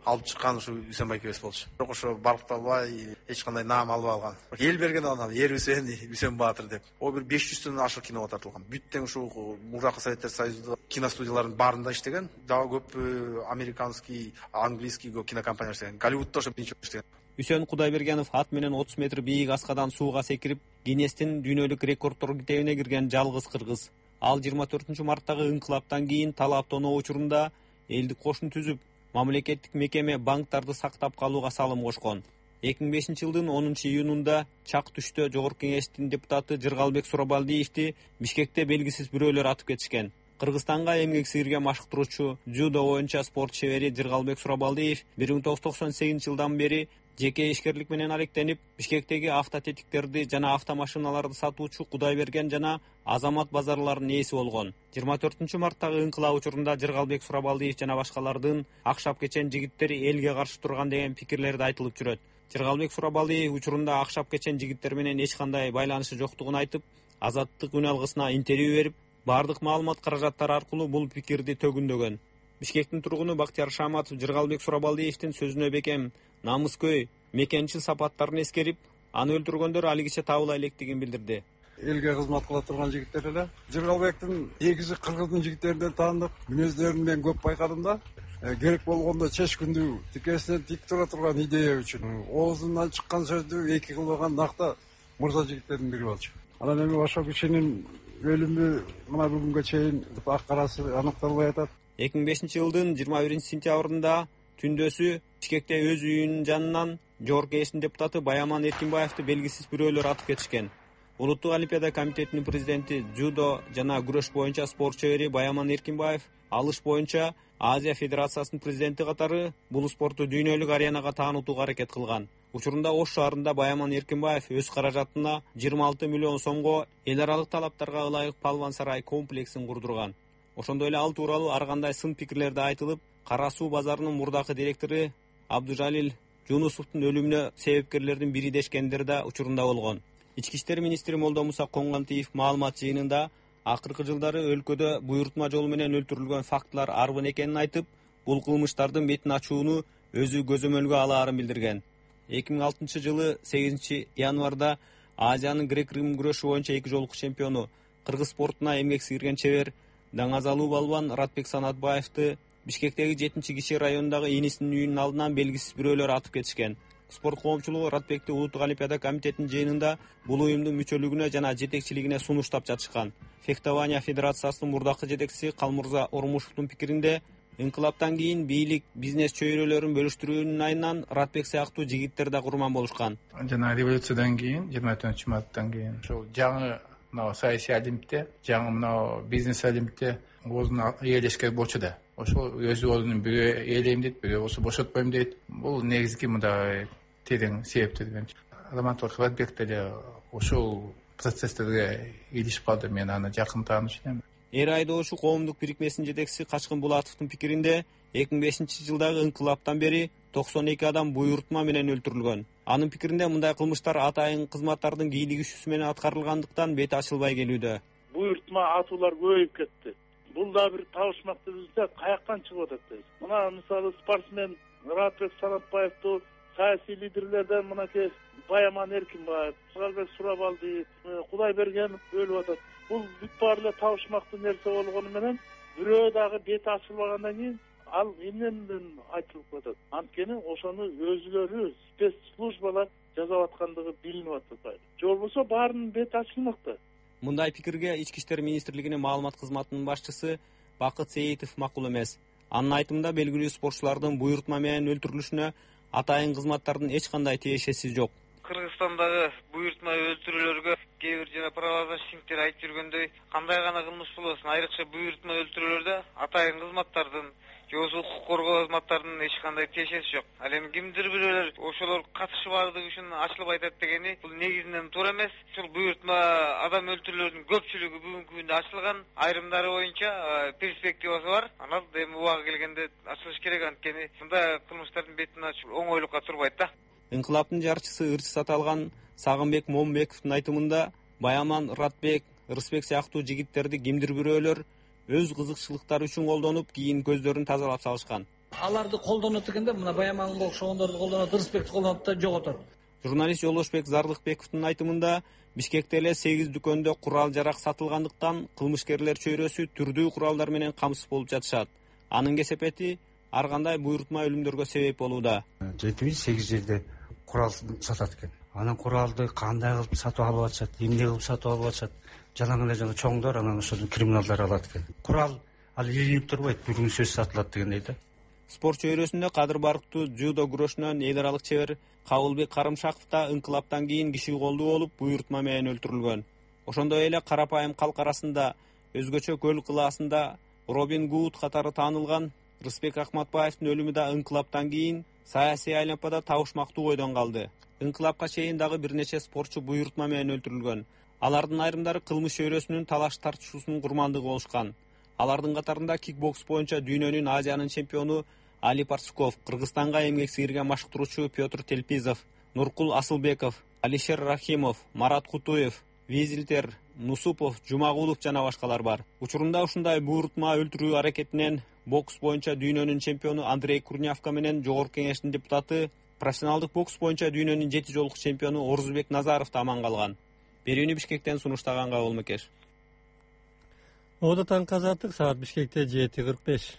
алып чыккан ушу Үсен Байкебес болчу. Бирок ошо баркталбай эч кандай наам албай алган. Эл берген анан Эр Үсен, Үсен Баатыр деп. О бир беш жүздөн ашык киного тартылган. Бүттең ушу мурдакы Советтер Союзунда киностудиялардын баарында иштеген. Дагы көп американский, английский көп кинокомпаниялар иштеген. Голливудда ошо биринчи иштеген. Үсен Кудайбергенов ат менен отуз метр бийик аскадан сууга секирип, Гиннестин дүйнөлүк рекордтор китебине кирген жалгыз кыргыз. Ал жыйырма төртүнчү марттагы инкылаптан кийин талап тоноо учурунда элдик кошун түзүп, мамлекеттик мекеме банктарды сактап калууга салым кошкон. эки миң бешинчи жылдын онунчу июнунда Чак түштө Жогорку Кеңештин депутаты Жыргалбек Сурабалдиевди Бишкекте белгисиз бирөөлөр атып кетишкен. Кыргызстанга эмгек сыйырга машыктыруучу дзюдо боюнча спорт шебери Жыргалбек Сурабалдиев бир миң тогуз жүз токсон сегизинчи жылдан бери жеке ишкерлик менен алектенип, Бишкектеги автотетиктерди жана автомашиналарды сатуучу Кудайберген жана Азамат базарларынын ээси болгон. жыйырма төртүнчү марттагы инкылап учурунда Жыргалбек Сурабалдиев жана башкалардын акшап кечен жигиттери элге каршы турган деген пикирлерди айтылып жүрөт. Жыргалбек Сурабалдиев учурунда акшап кечен жигиттер менен эч кандай байланышы жоктугун айтып, Азаттык үн алгысына интервью берип, бардык маалымат каражаттары аркылуу бул пикирди төгүндөгөн. Бишкектин тургуну Бактияр Шаматов Жыргалбек Сурабалдиевдин сөзүнө бекем намыскөй, мекенчил сапаттарын эскерип, аны өлтүргөндөр алигиче табыла электигин билдирди. Элге кызмат кыла турган жигиттер эле. Жыргалбектин негизи кыргыздын жигиттеринен таандык, мүнөздөрүн мен көп байкадым да. Керек болгондо чеч күндү тикесинен тик тура турган идея үчүн оозунан чыккан сөздү эки кылбаган накта мырза жигиттердин бири болчу. Анан эми ошол кишинин өлүмү мына бүгүнгө чейин ак карасы аныкталбай атат. эки миң бешинчи жылдын жыйырма биринчи сентябрында түндөсү Бишкекте өз үйүнүн жанынан Жогорку Кеңештин депутаты Баяман Эркинбаевди белгисиз бирөөлөр атып кетишкен. Улуттук Олимпиада комитетинин президенти, дзюдо жана күрөш боюнча спорт шебери Баяман Эркинбаев алыш боюнча Азия Федерациясынын президенти катары бул спортту дүйнөлүк аренага таанытууга аракет кылган. Учурунда Ош шаарында Баяман Эркинбаев өз каражатына жыйырма алты миллион сомго эл аралык талаптарга ылайык Палван сарай комплексин курдурган. Ошондой эле ал тууралуу ар кандай сын пикирлерди айтылып, Кара суу базарынын мурдакы директору Абдужалил Жунусовдун өлүмүнө себепкерлердин бири дешкендер да учурунда болгон. Ички иштер министри Молдомуса Коңгантиев маалымат жыйынында акыркы жылдары өлкөдө буйрутма жолу менен өлтүрүлгөн фактылар арбын экенин айтып, бул кылмыштардын бетин ачууну өзү көзөмөлгө алаарын билдирген. эки миң алтынчы жылы сегизинчи январда Азиянын грек-рим күрөшү боюнча эки жолку чемпиону, кыргыз спортуна эмгек сийирген чебер Даңазалуу балбан Ратбек Санатбаевди Бишкектеги жетинчи киши районундагы инисинин үйүнүн алдынан белгисиз бирөөлөр атып кетишкен. Спорт коомчулугу Ратбекти Улуттук Олимпиада комитетинин жыйынында бул уюмдун мүчөлүгүнө жана жетекчилигине сунуштап жатышкан. Фехтования федерациясынын мурдакы жетекчиси Калмурза Ормушевдун пикиринде, инкылаптан кийин бийлик бизнес чөйрөлөрүн бөлүштүрүүнүн айынан Ратбек сыяктуу жигиттер да курман болушкан. Жана революциядан кийин жыйырма төртүнчү марттан кийин ошол жаңы мына саясий олимпте, жаңы мына бизнес олимпте ордун ээлешкен болчу да. Ошол өз ордунун бири ээлейм дейт, бири болсо бошотпойм дейт. Бул негизги мындай терең себептерден. Раматов Ратбек деле ошол процесстерге илишип калды. Мен аны жакын тааныш элем. Эр айдоочу коомдук бирикмесинин жетекчиси Качкын Булатовдун пикиринде, эки миң бешинчи жылдагы инкылаптан бери токсон эки адам буйрутма менен өлтүрүлгөн. Анын пикиринде мындай кылмыштар атайын кызматтардын кийлиги күчүсү менен аткарылгандыктан бети ачылбай келүүдө. Буйрутма атуулар көбөйүп кетти. Бул да бир табышмактуу үзүлсө каяктан чыгып атат дейт. Мына мисалы спортсмен Ратбек Санатбаевду саясий лидерлерден мынакей Баяман Эркинбаев, Жыргалбек Сурабалдиев, Кудайбергенов өлүп атат. Бул бүт баары эле табышмактуу нерсе болгону менен бирөө дагы бети ачылбагандан кийин ал эмнеден айтылып атат. Анткени ошону өзүлөрү спецслужбалар жасап аткандыгы билинип атат. Же болбосо баарынын бети ачылмакта. Мындай пикирге Ички иштер министрлигинин маалымат кызматынын башчысы Бакыт Сейитов макул эмес. Анын айтымында белгилүү спортчулардын буйрутма менен өлтүрүлүшүнө атайын кызматтардын эч кандай тиешеси жок. Кыргызстандагы буйрутма өлтүрүүлөргө кээ бир жана правозащитниктер айтып жүргөндөй, кандай гана кылмыш болбосун, айрыкча буйрутма өлтүрүүлөрдө атайын кызматтардын же болбосо укук коргоо кызматтарынын эч кандай тиешеси жок. Ал эми кимдир бирөөлөр ошолор катышы бардыгы үчүн ачылып айтат дегени бул негизинен туура эмес. Ушул буйрутма адам өлтүрүүлөрдүн көпчүлүгү бүгүнкү күндө ачылган, айрымдары боюнча перспективасы бар. Анан эми убагы келгенде ачылыш керек, анткени мындай кылмыштардын бетин ачуу оңойлукка турбайт да. Инкылаптын жарчысы ырчы саталган Сагынбек Момбековдун айтымында Баяман, Ратбек, Рысбек сыяктуу жигиттерди кимдир бирөөлөр өз кызыкчылыктары үчүн колдонуп, кийин көздөрүн тазалап салышкан. аларды колдонот экенде, мына Баяманга окшогондорду колдонот, Рысбекти колдонот да жоготот. Журналист Жолдошбек Зарлыкбековдун айтымында Бишкекте эле сегиз дүкөндө курал жарак сатылгандыктан кылмышкерлер чөйрөсү түрдүү куралдар менен камсыз болуп жатышат. Анын кесепети ар кандай буйрутма өлүмдөргө себеп болууда. жети сегиз жерде курал сатат экен. Анан куралды кандай кылып сатып алып атышат, эмне кылып сатып алып атышат, жалаң эле жана чоңдор, анан ошол криминалдар алат экен. Курал ал илинип турбайт, бүгүн сөз сатылат дегендей да. Спорт чөйрөсүндө кадыр барктуу дзюдо күрөшүнөн эл аралык чебер Кабылбек Карымшаков да ыңкылаптан кийин киши колдуу болуп, буйрутма менен өлтүрүлгөн. Ошондой эле карапайым калк арасында өзгөчө көл кылаасында Робин Гуд катары таанылган Рысбек Акматбаевдин өлүмү да ыңкылаптан кийин саясий айлампада табышмактуу ойдон калды. Ыңкылапка чейин дагы бир нече спортчу буйрутма менен өлтүрүлгөн. Алардын айрымдары кылмыш чөйрөсүнүн талаш тартышуусунун курмандыгы болушкан. Алардын катарында кикбокс боюнча дүйнөнүн Азиянын чемпиону Али Парсуков, Кыргызстанга эмгек сиңирген машыктыруучу Петр Телпизов, Нуркул Асылбеков, Алишер Рахимов, Марат Кутуев, Визилтер, Нусупов, Жумагулов жана башкалар бар. Учурунда ушундай буйрутма өлтүрүү аракетинен бокс боюнча дүйнөнүн чемпиону Андрей Курнявка менен Жогорку Кеңештин депутаты, профессионалдык бокс боюнча дүйнөнүн жети жолку чемпиону Орузбек Назаров да аман калган. Берүүнү Бишкектен сунуштаган Кабыл Мекеш. Ода таңкы азаттык саат Бишкекте жети кырк беш.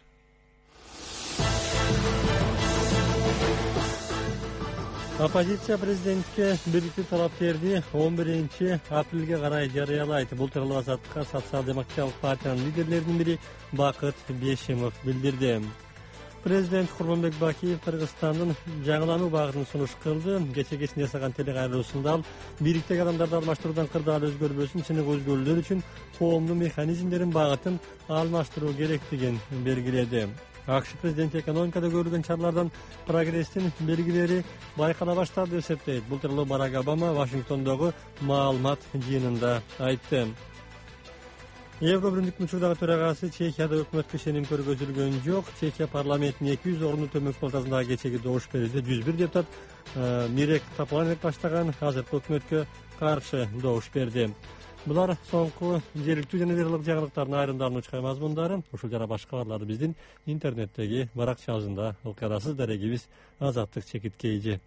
Оппозиция президентке бириктүү талап берди. он биринчи апрелге карай жарыялайт. Бул тууралуу Азаттыкка социал-демократиялык партиянын лидерлеринин бири Бакыт Бешимов билдирди. Президент Курманбек Бакиев Кыргызстандын жаңылануу багытын сунуш кылды. Кече кечинде жасаган телекайрылуусунда ал бириктеги адамдарды алмаштыруудан кырдаал өзгөрбөсүн, чыныгы өзгөрүүлөр үчүн коомдун механизмдерин багытын алмаштыруу керектигин белгиледи. АКШ президенти экономикада көрүлгөн чаралардан прогресстин белгилери байкала баштады деп эсептейт. Бул тууралуу Барак Обама Вашингтондогу маалымат жыйынында айтты. Евробиримдик мучурдагы төрагасы Чехияда өкмөткө ишеним көргөзүлгөн жок. Чехия парламентинин эки жүз орунду төмөнкү палатасындагы кечеги добуш берүүдө жүз бир депутат Мирек Тапланек баштаган азыркы өкмөткө каршы добуш берди. Булар соңку жергиликтүү жана дерлик жаңылыктардын айрымдарын учкай мазмундары. Ушул жана башка кабарларды биздин интернеттеги баракчабызында окуй аласыз. Дарегибиз Азаттык чекиткейжи.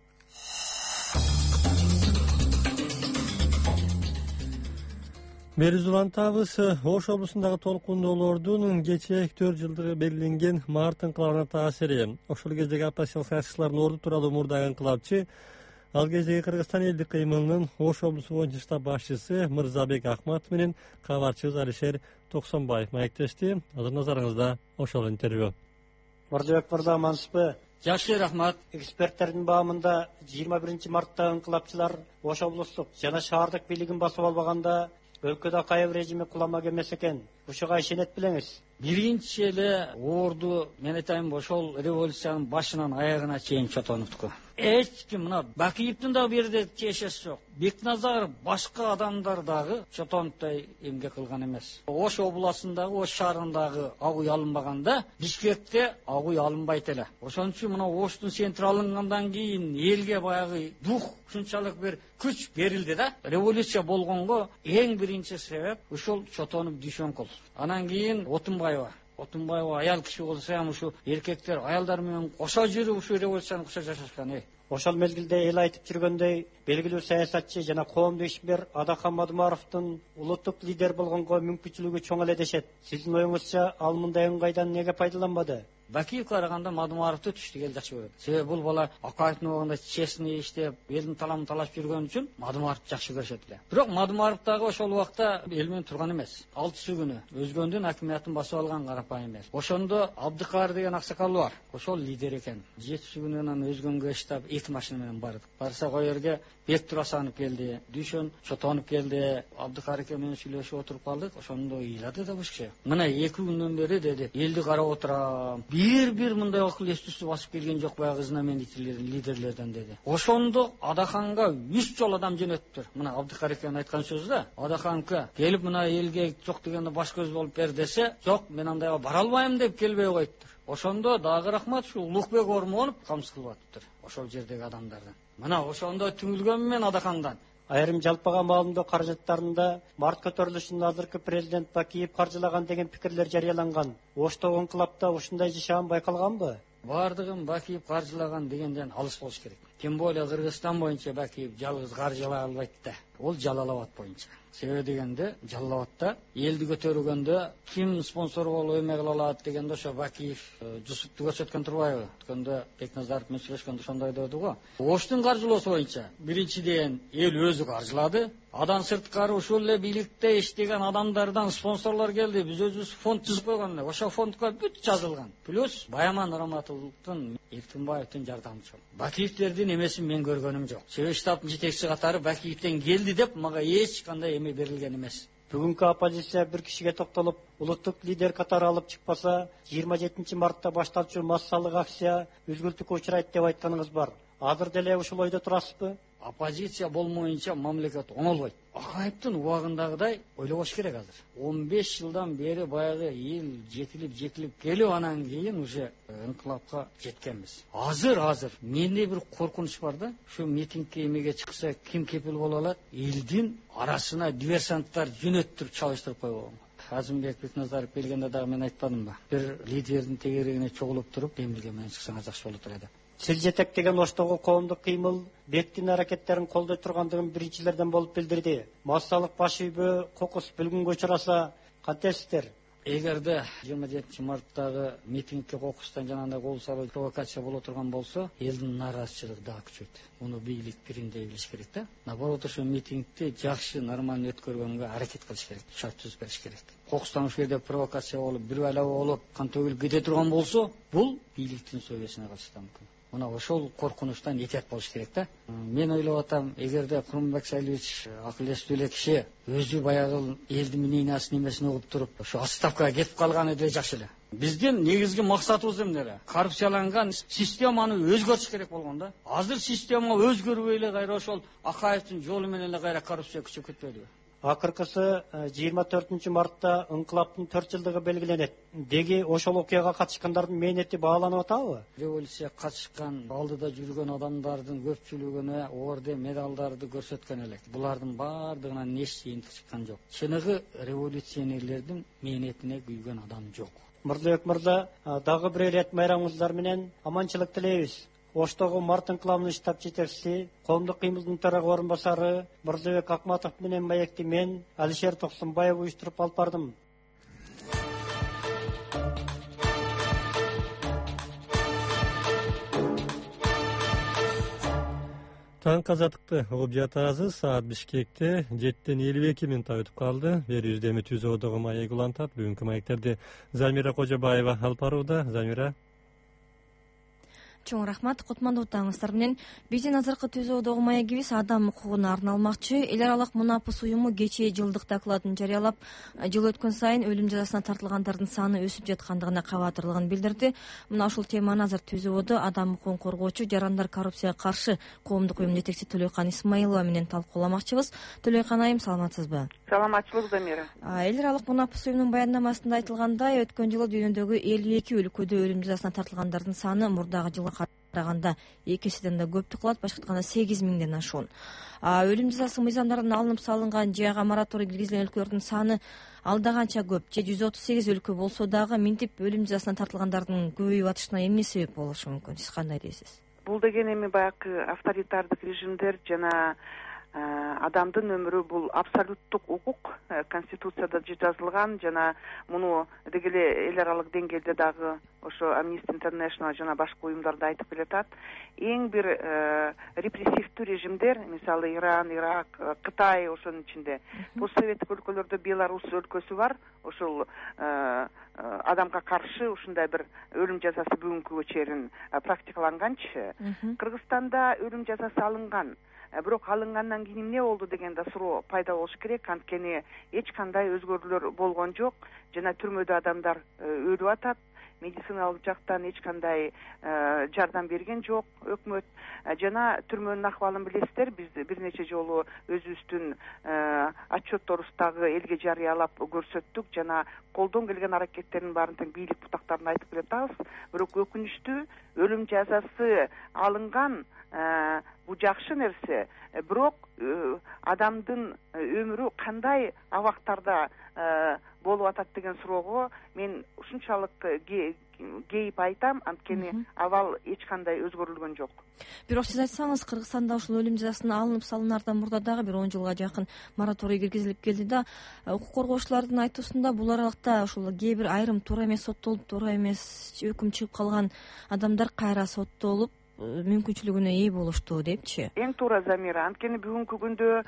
Берүүбүздү улантабыз. Ош облусундагы толкундоолордун кече төрт жылдыгы белгиленген март ыңкылабына таасири. Ошол кездеги оппозициялык саясатчылардын орду тууралуу мурдагы ыңкылапчы, ал кездеги Кыргызстан элдик кыймылынын Ош облусу боюнча штаб башчысы Мырзабек Акматов менен кабарчыбыз Алишер Токсонбаев маектешти. Азыр назарыңызда ошол интервью. Мырзабек мырза, амансызбы? Жакшы, рахмат. Эксперттердин баамында жыйырма биринчи мартта ыңкылапчылар Ош облустук жана шаардык бийлигин басып албаганда өлкөдө кайбир режими кулама эмес экен. Ушуга ишенет белеңиз? Биринчи эле орду, мен айтайын, ошол революциянын башынан аягына чейин Чотоновдуку. Эч ким, мына Бакиевдин да бир жерде тиешеси жок. Бекназаров башка адамдар дагы Чотоновдой эмгек кылган эмес. Ош областындагы, Ош шаарындагы агуй алынбаганда, Бишкекте агуй алынбайт эле. Ошон үчүн мына Оштун центри алынгандан кийин элге баягы дух, ушунчалык бир күч берилди да. Революция болгонго эң биринчи себеп ушул Чотонов Дүйшөнкул. Анан кийин Отунбаева. Отунбаева аял киши болсо ham ушу эркектер аялдар менен кошо жүрүп ушу революцияны кошо жашашкан. Ошол мезгилде эл айтып жүргөндөй, белгилүү саясатчы жана коомдук ишмер Адахан Мадумаровдун улуттук лидер болгонго мүмкүнчүлүгү чоң эле дешет. Сиздин оюңузча ал мындай ыңгайдан неге пайдаланбады? Бакиев караганда Мадумаровду түштүк эл жакшы көрөт. Себеби бул бала Акаевдин убагында честный иштеп, элдин таламын талашып жүргөн үчүн Мадумаровду жакшы көрүшөт эле. Бирок Мадумаров дагы ошол убакта эл менен турган эмес. алтысы күнү өзгөндүн акимиятын басып алган карапайым эл. Ошондо Абдыкар деген аксакал бар. Ошол лидер экен. жетинчи күнүнөн өзгөнгө штаб эки машина менен бардык. Барсак о жерге Бектур Асанов келди, Дүйшөн Чотонов келди, Абдыкар эке менен сүйлөшүп отуруп калдык. Ошондо ыйлады да бул киши. Мына эки күндөн бери деди, элди карап отурам. Бир-бир мындай акыл эстүүсү басып келген жок баягы знаменитилердин лидерлерден деди. Ошондо Адаханга үч жол адам жөнөттүр. Мына Абдыкар экенин айткан сөзү да, Адаханга келип мына элге жок дегенде баш көз болуп бер десе, жок, мен андайга бара албайм деп келбей коюптур. Ошондо дагы рахмат ушу Улукбек Ормонов камсыз кылып атыптыр ошол жердеги адамдардан. Мына ошондо түңүлгөнмүн мен Адахандан. Айрым жалпыга маалымдоо каражаттарында март көтөрүлүшүн азыркы президент Бакиев каржылаган деген пикирлер жарыяланган. Оштогу инкылапта ушундай жашаан байкалганбы? Бардыгын Бакиев каржылаган дегенден алыс болуш керек. Тем более Кыргызстан боюнча Бакиев жалгыз каржылай албайт да. Ол Жалал-Абад боюнча. Себеби дегенде Жалал-Абадта элди көтөргөндө ким спонсор болуп эмне кыла алат дегенде ошо Бакиев Жусупту көрсөткөн турбайбы? Өткөндө Бекназаров менен сүйлөшкөндө ошондой деди го. Оштун каржылоосу боюнча биринчиден эл өзү каржылады. Адан сырткары ушул эле бийликте иштеген адамдардан спонсорлор келди. Биз өзүбүз фонд түзүп койгон. Ошо фондко бүт жазылган. Плюс Баяман Раматулловдун, Эркинбаевдин жардамчысы. Бакиевдердин эмесин мен көргөнүм жок. Себеби штабтын жетекчи катары Бакиевден келди деп мага эч кандай эме берилген эмес. Бүгүнкү оппозиция бир кишиге токтолуп, улуттук лидер катары алып чыкпаса, жыйырма жетинчи мартта башталчу массалык акция үзгүлтүккө учурайт деп айтканыңыз бар. Азыр деле ушул ойдо турасызбы? Оппозиция болмоюнча мамлекет оңолбойт. Акаевдин убагындагыдай ойлобош керек азыр. он беш жылдан бери баягы эл жетилип жетилип келип анан кийин уже инкылапка жеткенбиз. Азыр азыр менде бир коркунуч бар да. Ушу митингке эмеге чыкса ким кепил боло алат? Элдин арасына диверсанттар жөнөттүрүп чабыштырып койгон. Азымбек Бекназаров келгенде дагы мен айтпадымбы? Бир лидердин тегерегине чогулуп туруп, эмилге менен чыксаңар жакшы болот эле деп. Сиз жетектеген Оштогу коомдук кыймыл Бектин аракеттерин колдой тургандыгын биринчилерден болуп билдирди. Массалык баш үйбө кокус бүлгүнгө учураса кантесиздер? Эгерде жыйырма жетинчи марттагы митингке кокустан жанагындай кол салуу провокация боло турган болсо, элдин нааразычылыгы дагы күчөйт. Муну бийлик бириндей билиш керек да. Наоборот, ошо митингди жакшы, нормально өткөргөнгө аракет кылыш керек, шарт түзүп бериш керек. Кокустан ушул жерде провокация болуп, бир бала болуп, кан төгүлүп кете турган болсо, бул бийликтин сөйөсүнө калышы да мүмкүн. Мына ошол коркунучтан этият болуш керек да. Мен ойлоп атам, эгерде Курманбек Сайлович акыл эстүү эле киши өзү баягы элдин мнениясын эмесин угуп туруп, ошо отставкага кетип калганы деле жакшы эле. Биздин негизги максатыбыз эмне эле? Коррупцияланган системаны өзгөртүш керек болгон да. Азыр система өзгөрбөй эле кайра ошол Акаевдин жолу менен эле кайра коррупция күчөп кетпедиби? Акыркысы жыйырма төртүнчү мартта инкылаптын төрт жылдыгы белгиленет. Деги ошол окуяга катышкандардын мээнети бааланып атабы? Революцияга катышкан, алдыда жүргөн адамдардын көпчүлүгүнө орден, медалдарды көрсөткөн элек. Булардын баардыгынан эч жыйынтык чыккан жок. Чыныгы революционерлердин мээнетине күйгөн адам жок. Мырзабек мырза, дагы бир рет майрамыңыздар менен аманчылык тилейбиз. Оштогу март инкылабынын штаб жетекчиси, коомдук кыймылдын төрагы орун басары Мырзабек Акматов менен маекти мен Алишер Токсонбаев уюштуруп алып бардым. Таң казаттыкты угуп жатасыз. Саат Бишкекте жеттен элүү эки мүнөт өтүп калды. Берүүбүздө эми Түзүү одогу маек улантат. Бүгүнкү маектерди Замира Кожобаева алып барууда. Замира. Чоң рахмат, кутмандуу таңыңыздар менен. Биздин азыркы Түзүү одогу маегибиз адам укугуна арналмакчы. Эл аралык мунапыс уюму кечээ жылдык докладын жарыялап, жыл өткөн сайын өлүм жазасына тартылгандардын саны өсүп жаткандыгына кабатырлыгын билдирди. Мына ушул теманы азыр Түзүү одо адам укугун коргоочу Жарандар коррупцияга каршы коомдук уюм жетекчиси Төлөйкан Исмаилова менен талкууламакчыбыз. Төлөйкан айым, саламатсызбы? Саламатчылык, Замира. Эл аралык мунапыс уюмунун баяндамасында айтылгандай, өткөн жылы дүйнөдөгү элүү эки өлкөдө өлүм жазасына тартылгандардын саны мурдагы жылга караганда эки эседен да көптү кылат, башка айтканда сегиз миңден ашуун. Өлүм жазасы мыйзамдарынан алынып салынган же ага мораторий киргизилген өлкөлөрдүн саны алда канча көп, же жүз отуз сегиз өлкө болсо дагы минтип өлүм жазасына тартылгандардын көбөйүп атышына эмне себеп болушу мүмкүн? Сиз кандай дейсиз? Бул деген эми баягы авторитардык режимдер жана адамдын өмүрү бул абсолюттук укук, конституцияда жазылган жана муну деги эле эл аралык деңгээлде дагы ошо Amnesty International жана башка уюмдар да айтып келатат. Эң бир репрессивдүү режимдер, мисалы Иран, Ирак, Кытай, ошонун ичинде постсоветтик өлкөлөрдө Беларусь өлкөсү бар. Ошол адамга каршы ушундай бир өлүм жазасы бүгүнкүгө чейин практикаланганчы. Кыргызстанда өлүм жазасы алынган. Бирок алынгандан кийин эмне болду деген да суроо пайда болуш керек. Анткени эч кандай өзгөрүүлөр болгон жок жана түрмөдө адамдар өлүп атат. Медициналык жактан эч кандай жардам берген жок өкмөт. Жана түрмөнүн акыбалын билесиздер, биз бир нече жолу өзүбүздүн отчетторубуздагы элге жарыялап көрсөттүк жана колдон келген аракеттердин баарын тең бийлик бутактарына айтып келатабыз. Бирок өкүнүчтүү өлүм жазасы алынган бул жакшы нерсе, бирок адамдын өмүрү кандай абактарда болуп атат деген суроого мен ушунчалык кейип айтам, анткени абал эч кандай өзгөрүлгөн жок. Бирок сиз айтсаңыз, Кыргызстанда ушул өлүм жазасынын алынып салынаардан мурда дагы бир он жылга жакын мораторий киргизилип келди да, укук коргоочулардын айтуусунда бул аралыкта ушул кээ бир айрым туура эмес соттолуп, туура эмес өкүм чыгып калган адамдар кайра соттолуп мүмкүнчүлүгүнө ээ болушту депчи. Эң туура Замира, анткени бүгүнкү күндө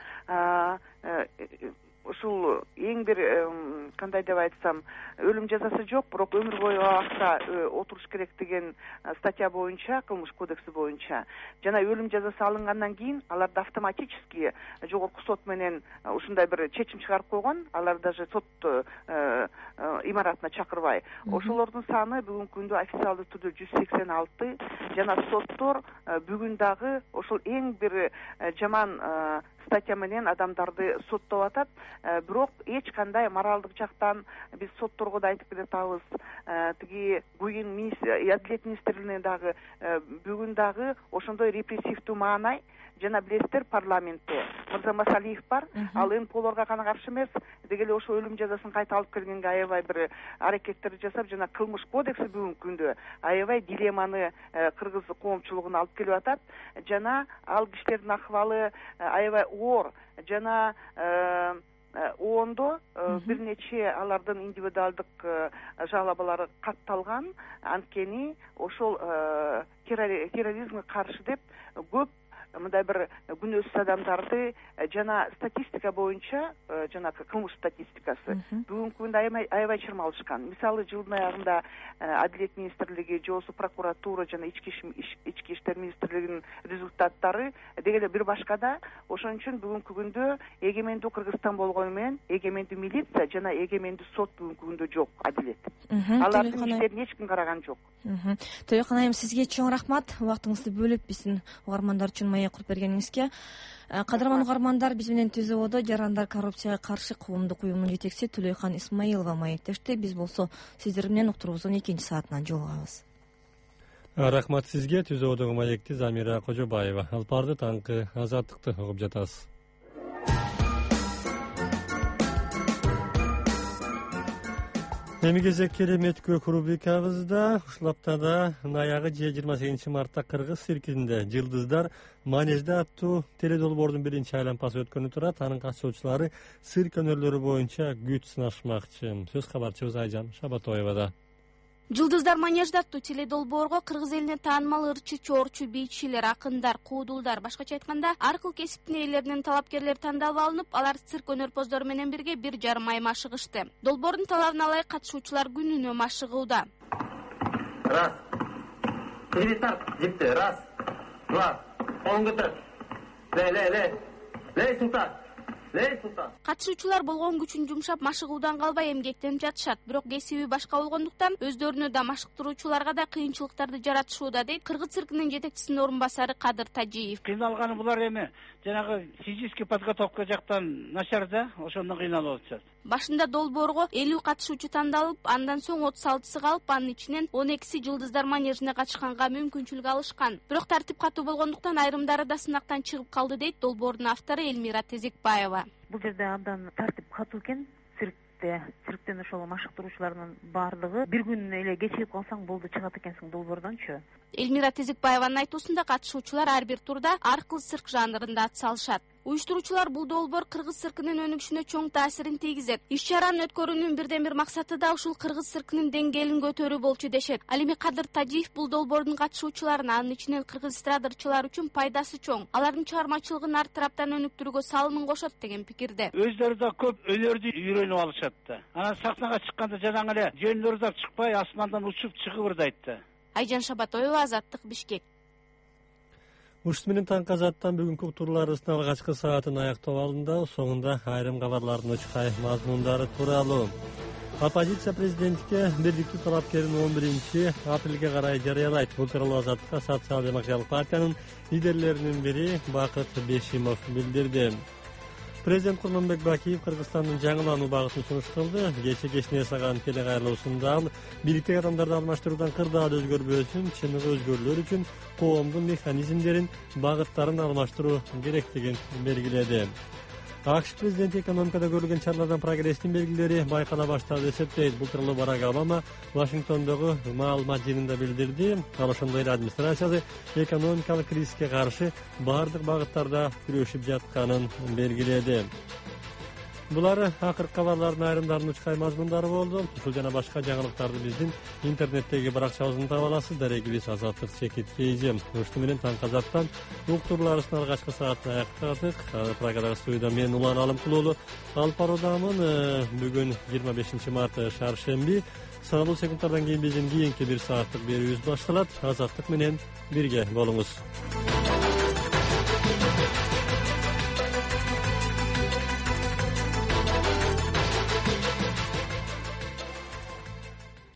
ушул эң бир кандай деп айтсам, өлүм жазасы жок, бирок өмүр бою абакта отуруш керек деген статья боюнча, кылмыш кодекси боюнча жана өлүм жазасы алынгандан кийин аларды автоматически жогорку сот менен ушундай бир чечим чыгарып койгон, алар даже сот имаратына чакырбай. Ошолордун саны бүгүнкү күндө официалдуу түрдө жүз сексен алты жана соттор бүгүн дагы ошол эң бир жаман статья менен адамдарды соттоп атат, бирок эч кандай моралдык жактан биз сотторго да айтып келатабыз, тиги буюн Адилет министрлигине дагы бүгүн дагы ошондой репрессивдүү маанай, жана билесиздер парламентте Мырза Масалиев бар, ал эн пэ олорго гана каршы эмес, деги эле ошо өлүм жазасын кайта алып келгенге аябай бир аракеттерди жасап, жана кылмыш кодекси бүгүнкү күндө аябай дилемманы кыргыз коомчулугуна алып келип атат, жана ал кишилердин акыбалы аябай оор, жана оондо бир нече алардын индивидуалдык жалобалары катталган, анткени ошол терроризмге каршы деп көп мындай бир күнөөсүз адамдарды жана статистика боюнча, жана кылмыш статистикасы бүгүнкү күндө аябай чырмалышкан. Мисалы, жылдын аягында Адилет министрлиги, же болбосо прокуратура жана ички иштер министрлигинин результаттары деги эле бир башка да. Ошон үчүн бүгүнкү күндө эгемендүү Кыргызстан болгону менен эгемендүү милиция жана эгемендүү сот бүгүнкү күндө жок. Адилет алардын иштерине эч ким караган жок. Төлөкөн айым, сизге чоң рахмат, убактыңызды бөлүп биздин угармандар үчүн маек куруп бергениңизге. Кадырман угармандар, биз менен түзөөдө жарандар коррупцияга каршы коомдук уюмунун жетекчиси Түлөйхан Исмаилова маектешти. Биз болсо сиздер менен уктуруубуздун экинчи саатынан жолугабыз. Рахмат сизге. Түзөөдөгү маекти Замира Кожобаева алып барды. Таңкы азаттыкты угуп жатасыз. Эми кезек кереметтүү рубрикабызда ушул аптада аягы же жыйырма сегизинчи мартта Кыргыз циркинде Жылдыздар манежде аттуу теледолбоордун биринчи айланпасы өткөнүп турат. Анын катышуучулары цирк өнөрлөрү боюнча күч сынашмакчы. Сөз кабарчыбыз Айжан Шабатоевада. Жылдыздар манежде аттуу теледолбоорго кыргыз элине таанымал ырчы, чоорчу, бийчилер, акындар, куудулдар, башкача айтканда ар кыл кесиптин ээлеринин талапкерлери тандалып алынып, алар цирк өнөрпоздору менен бирге бир жарым ай машыгышты. Долбоордун талабына ылайык катышуучулар күнүнө машыгууда. Раз. Перестарт, жипти. Раз. Два. Он көтөр. Ле, ле, ле. Ле, султан. Катышуучулар болгон күчүн жумшап машыгуудан калбай эмгектенип жатышат. Бирок кесиби башка болгондуктан өздөрүнө да машыктыруучуларга да кыйынчылыктарды жаратышууда, дейт Кыргыз циркинин жетекчисинин орун басары Кадыр Тажиев. Кыйналганы булар эми жанагы физический подготовка жактан начар да, ошондон кыйналып атышат. Башында долбоорго элүү катышуучу тандалып, андан соң отуз алтысы калып, анын ичинен он экиси Жылдыздар манежине катышканга мүмкүнчүлүк алышкан. Бирок тартип катуу болгондуктан айрымдары да сынактан чыгып калды, дейт долбоордун автору Элмира Тезекбаева. Бул жерде абдан тартип катуу экен. Циркте, цирктен ошол машыктыруучулардын баардыгы бир күн эле кечигип калсаң болду, чыгат экенсиң долбоордончу. Элмира Тезекбаеванын айтуусунда катышуучулар ар бир турда ар кыл цирк жанрында ат салышат. Уюштуруучулар бул долбоор Кыргыз циркинин өнүгүшүнө чоң таасирин тийгизет. Иш чараны өткөрүүнүн бирден бир максаты да ушул Кыргыз циркинин деңгээлин көтөрүү болчу дешет. Ал эми Кадыр Тажиев бул долбоордун катышуучуларына, анын ичинен кыргыз эстрадарчылары үчүн пайдасы чоң. Алардын чыгармачылыгын ар тараптан өнүктүрүүгө салымын кошот деген пикирде. Өздөрү да көп өнөрдү үйрөнүп алышат да. Анан сахнага чыкканда жанагы эле жөндөр да чыкпай, асмандан учуп чыгып ырдайт да. Айжан Шабатоева, Азаттык, Бишкек. Ушул менен таңкы азаттан бүгүнкү уктурууларыбыздын алгачкы саатын аяктап алдында, соңунда айрым кабарлардын учкай мазмундары тууралуу. Оппозиция президентке бирдиктүү талапкерин он биринчи апрелге карай жарыялайт. Бул тууралуу Азаттыкка Социал-демократиялык партиянын лидерлеринин бири Бакыт Бешимов билдирди. Президент Курманбек Бакиев Кыргызстандын жаңылануу багытын сунуш кылды. Кече кечине жасаган телекайрылуусунда ал бийликтеги адамдарды алмаштыруудан кырдаал өзгөрбөсүн, чыныгы өзгөрүүлөр үчүн коомдун механизмдерин, багыттарын алмаштыруу керектигин белгиледи. АКШ президенти экономикада көрүлгөн чарлардан прогресстин белгилери байкала баштады деп эсептейт. Бул тууралуу Барак Обама Вашингтондогу маалымат жыйынында билдирди. Ал ошондой эле администрациясы экономикалык кризиске каршы бардык багыттарда күрөшүп жатканын белгиледи. Булар акыркы кабарлардын айрымдарынын учкай мазмундары болду. Ушул жана башка жаңылыктарды биздин интернеттеги баракчабыздан таба аласыз. Дарегибиз Азаттык Чекит Кейжем. Ушуну менен таңкы азаттан уктурларыбыздын алгачкы саатын аяктадык. Программада студияда мен Улан Алымкулуулу алып баруудамын. Бүгүн жыйырма бешинчи март шаршемби. Саналуу секундтардан кийин биздин кийинки бир сааттык берүүбүз башталат. Азаттык менен бирге болуңуз.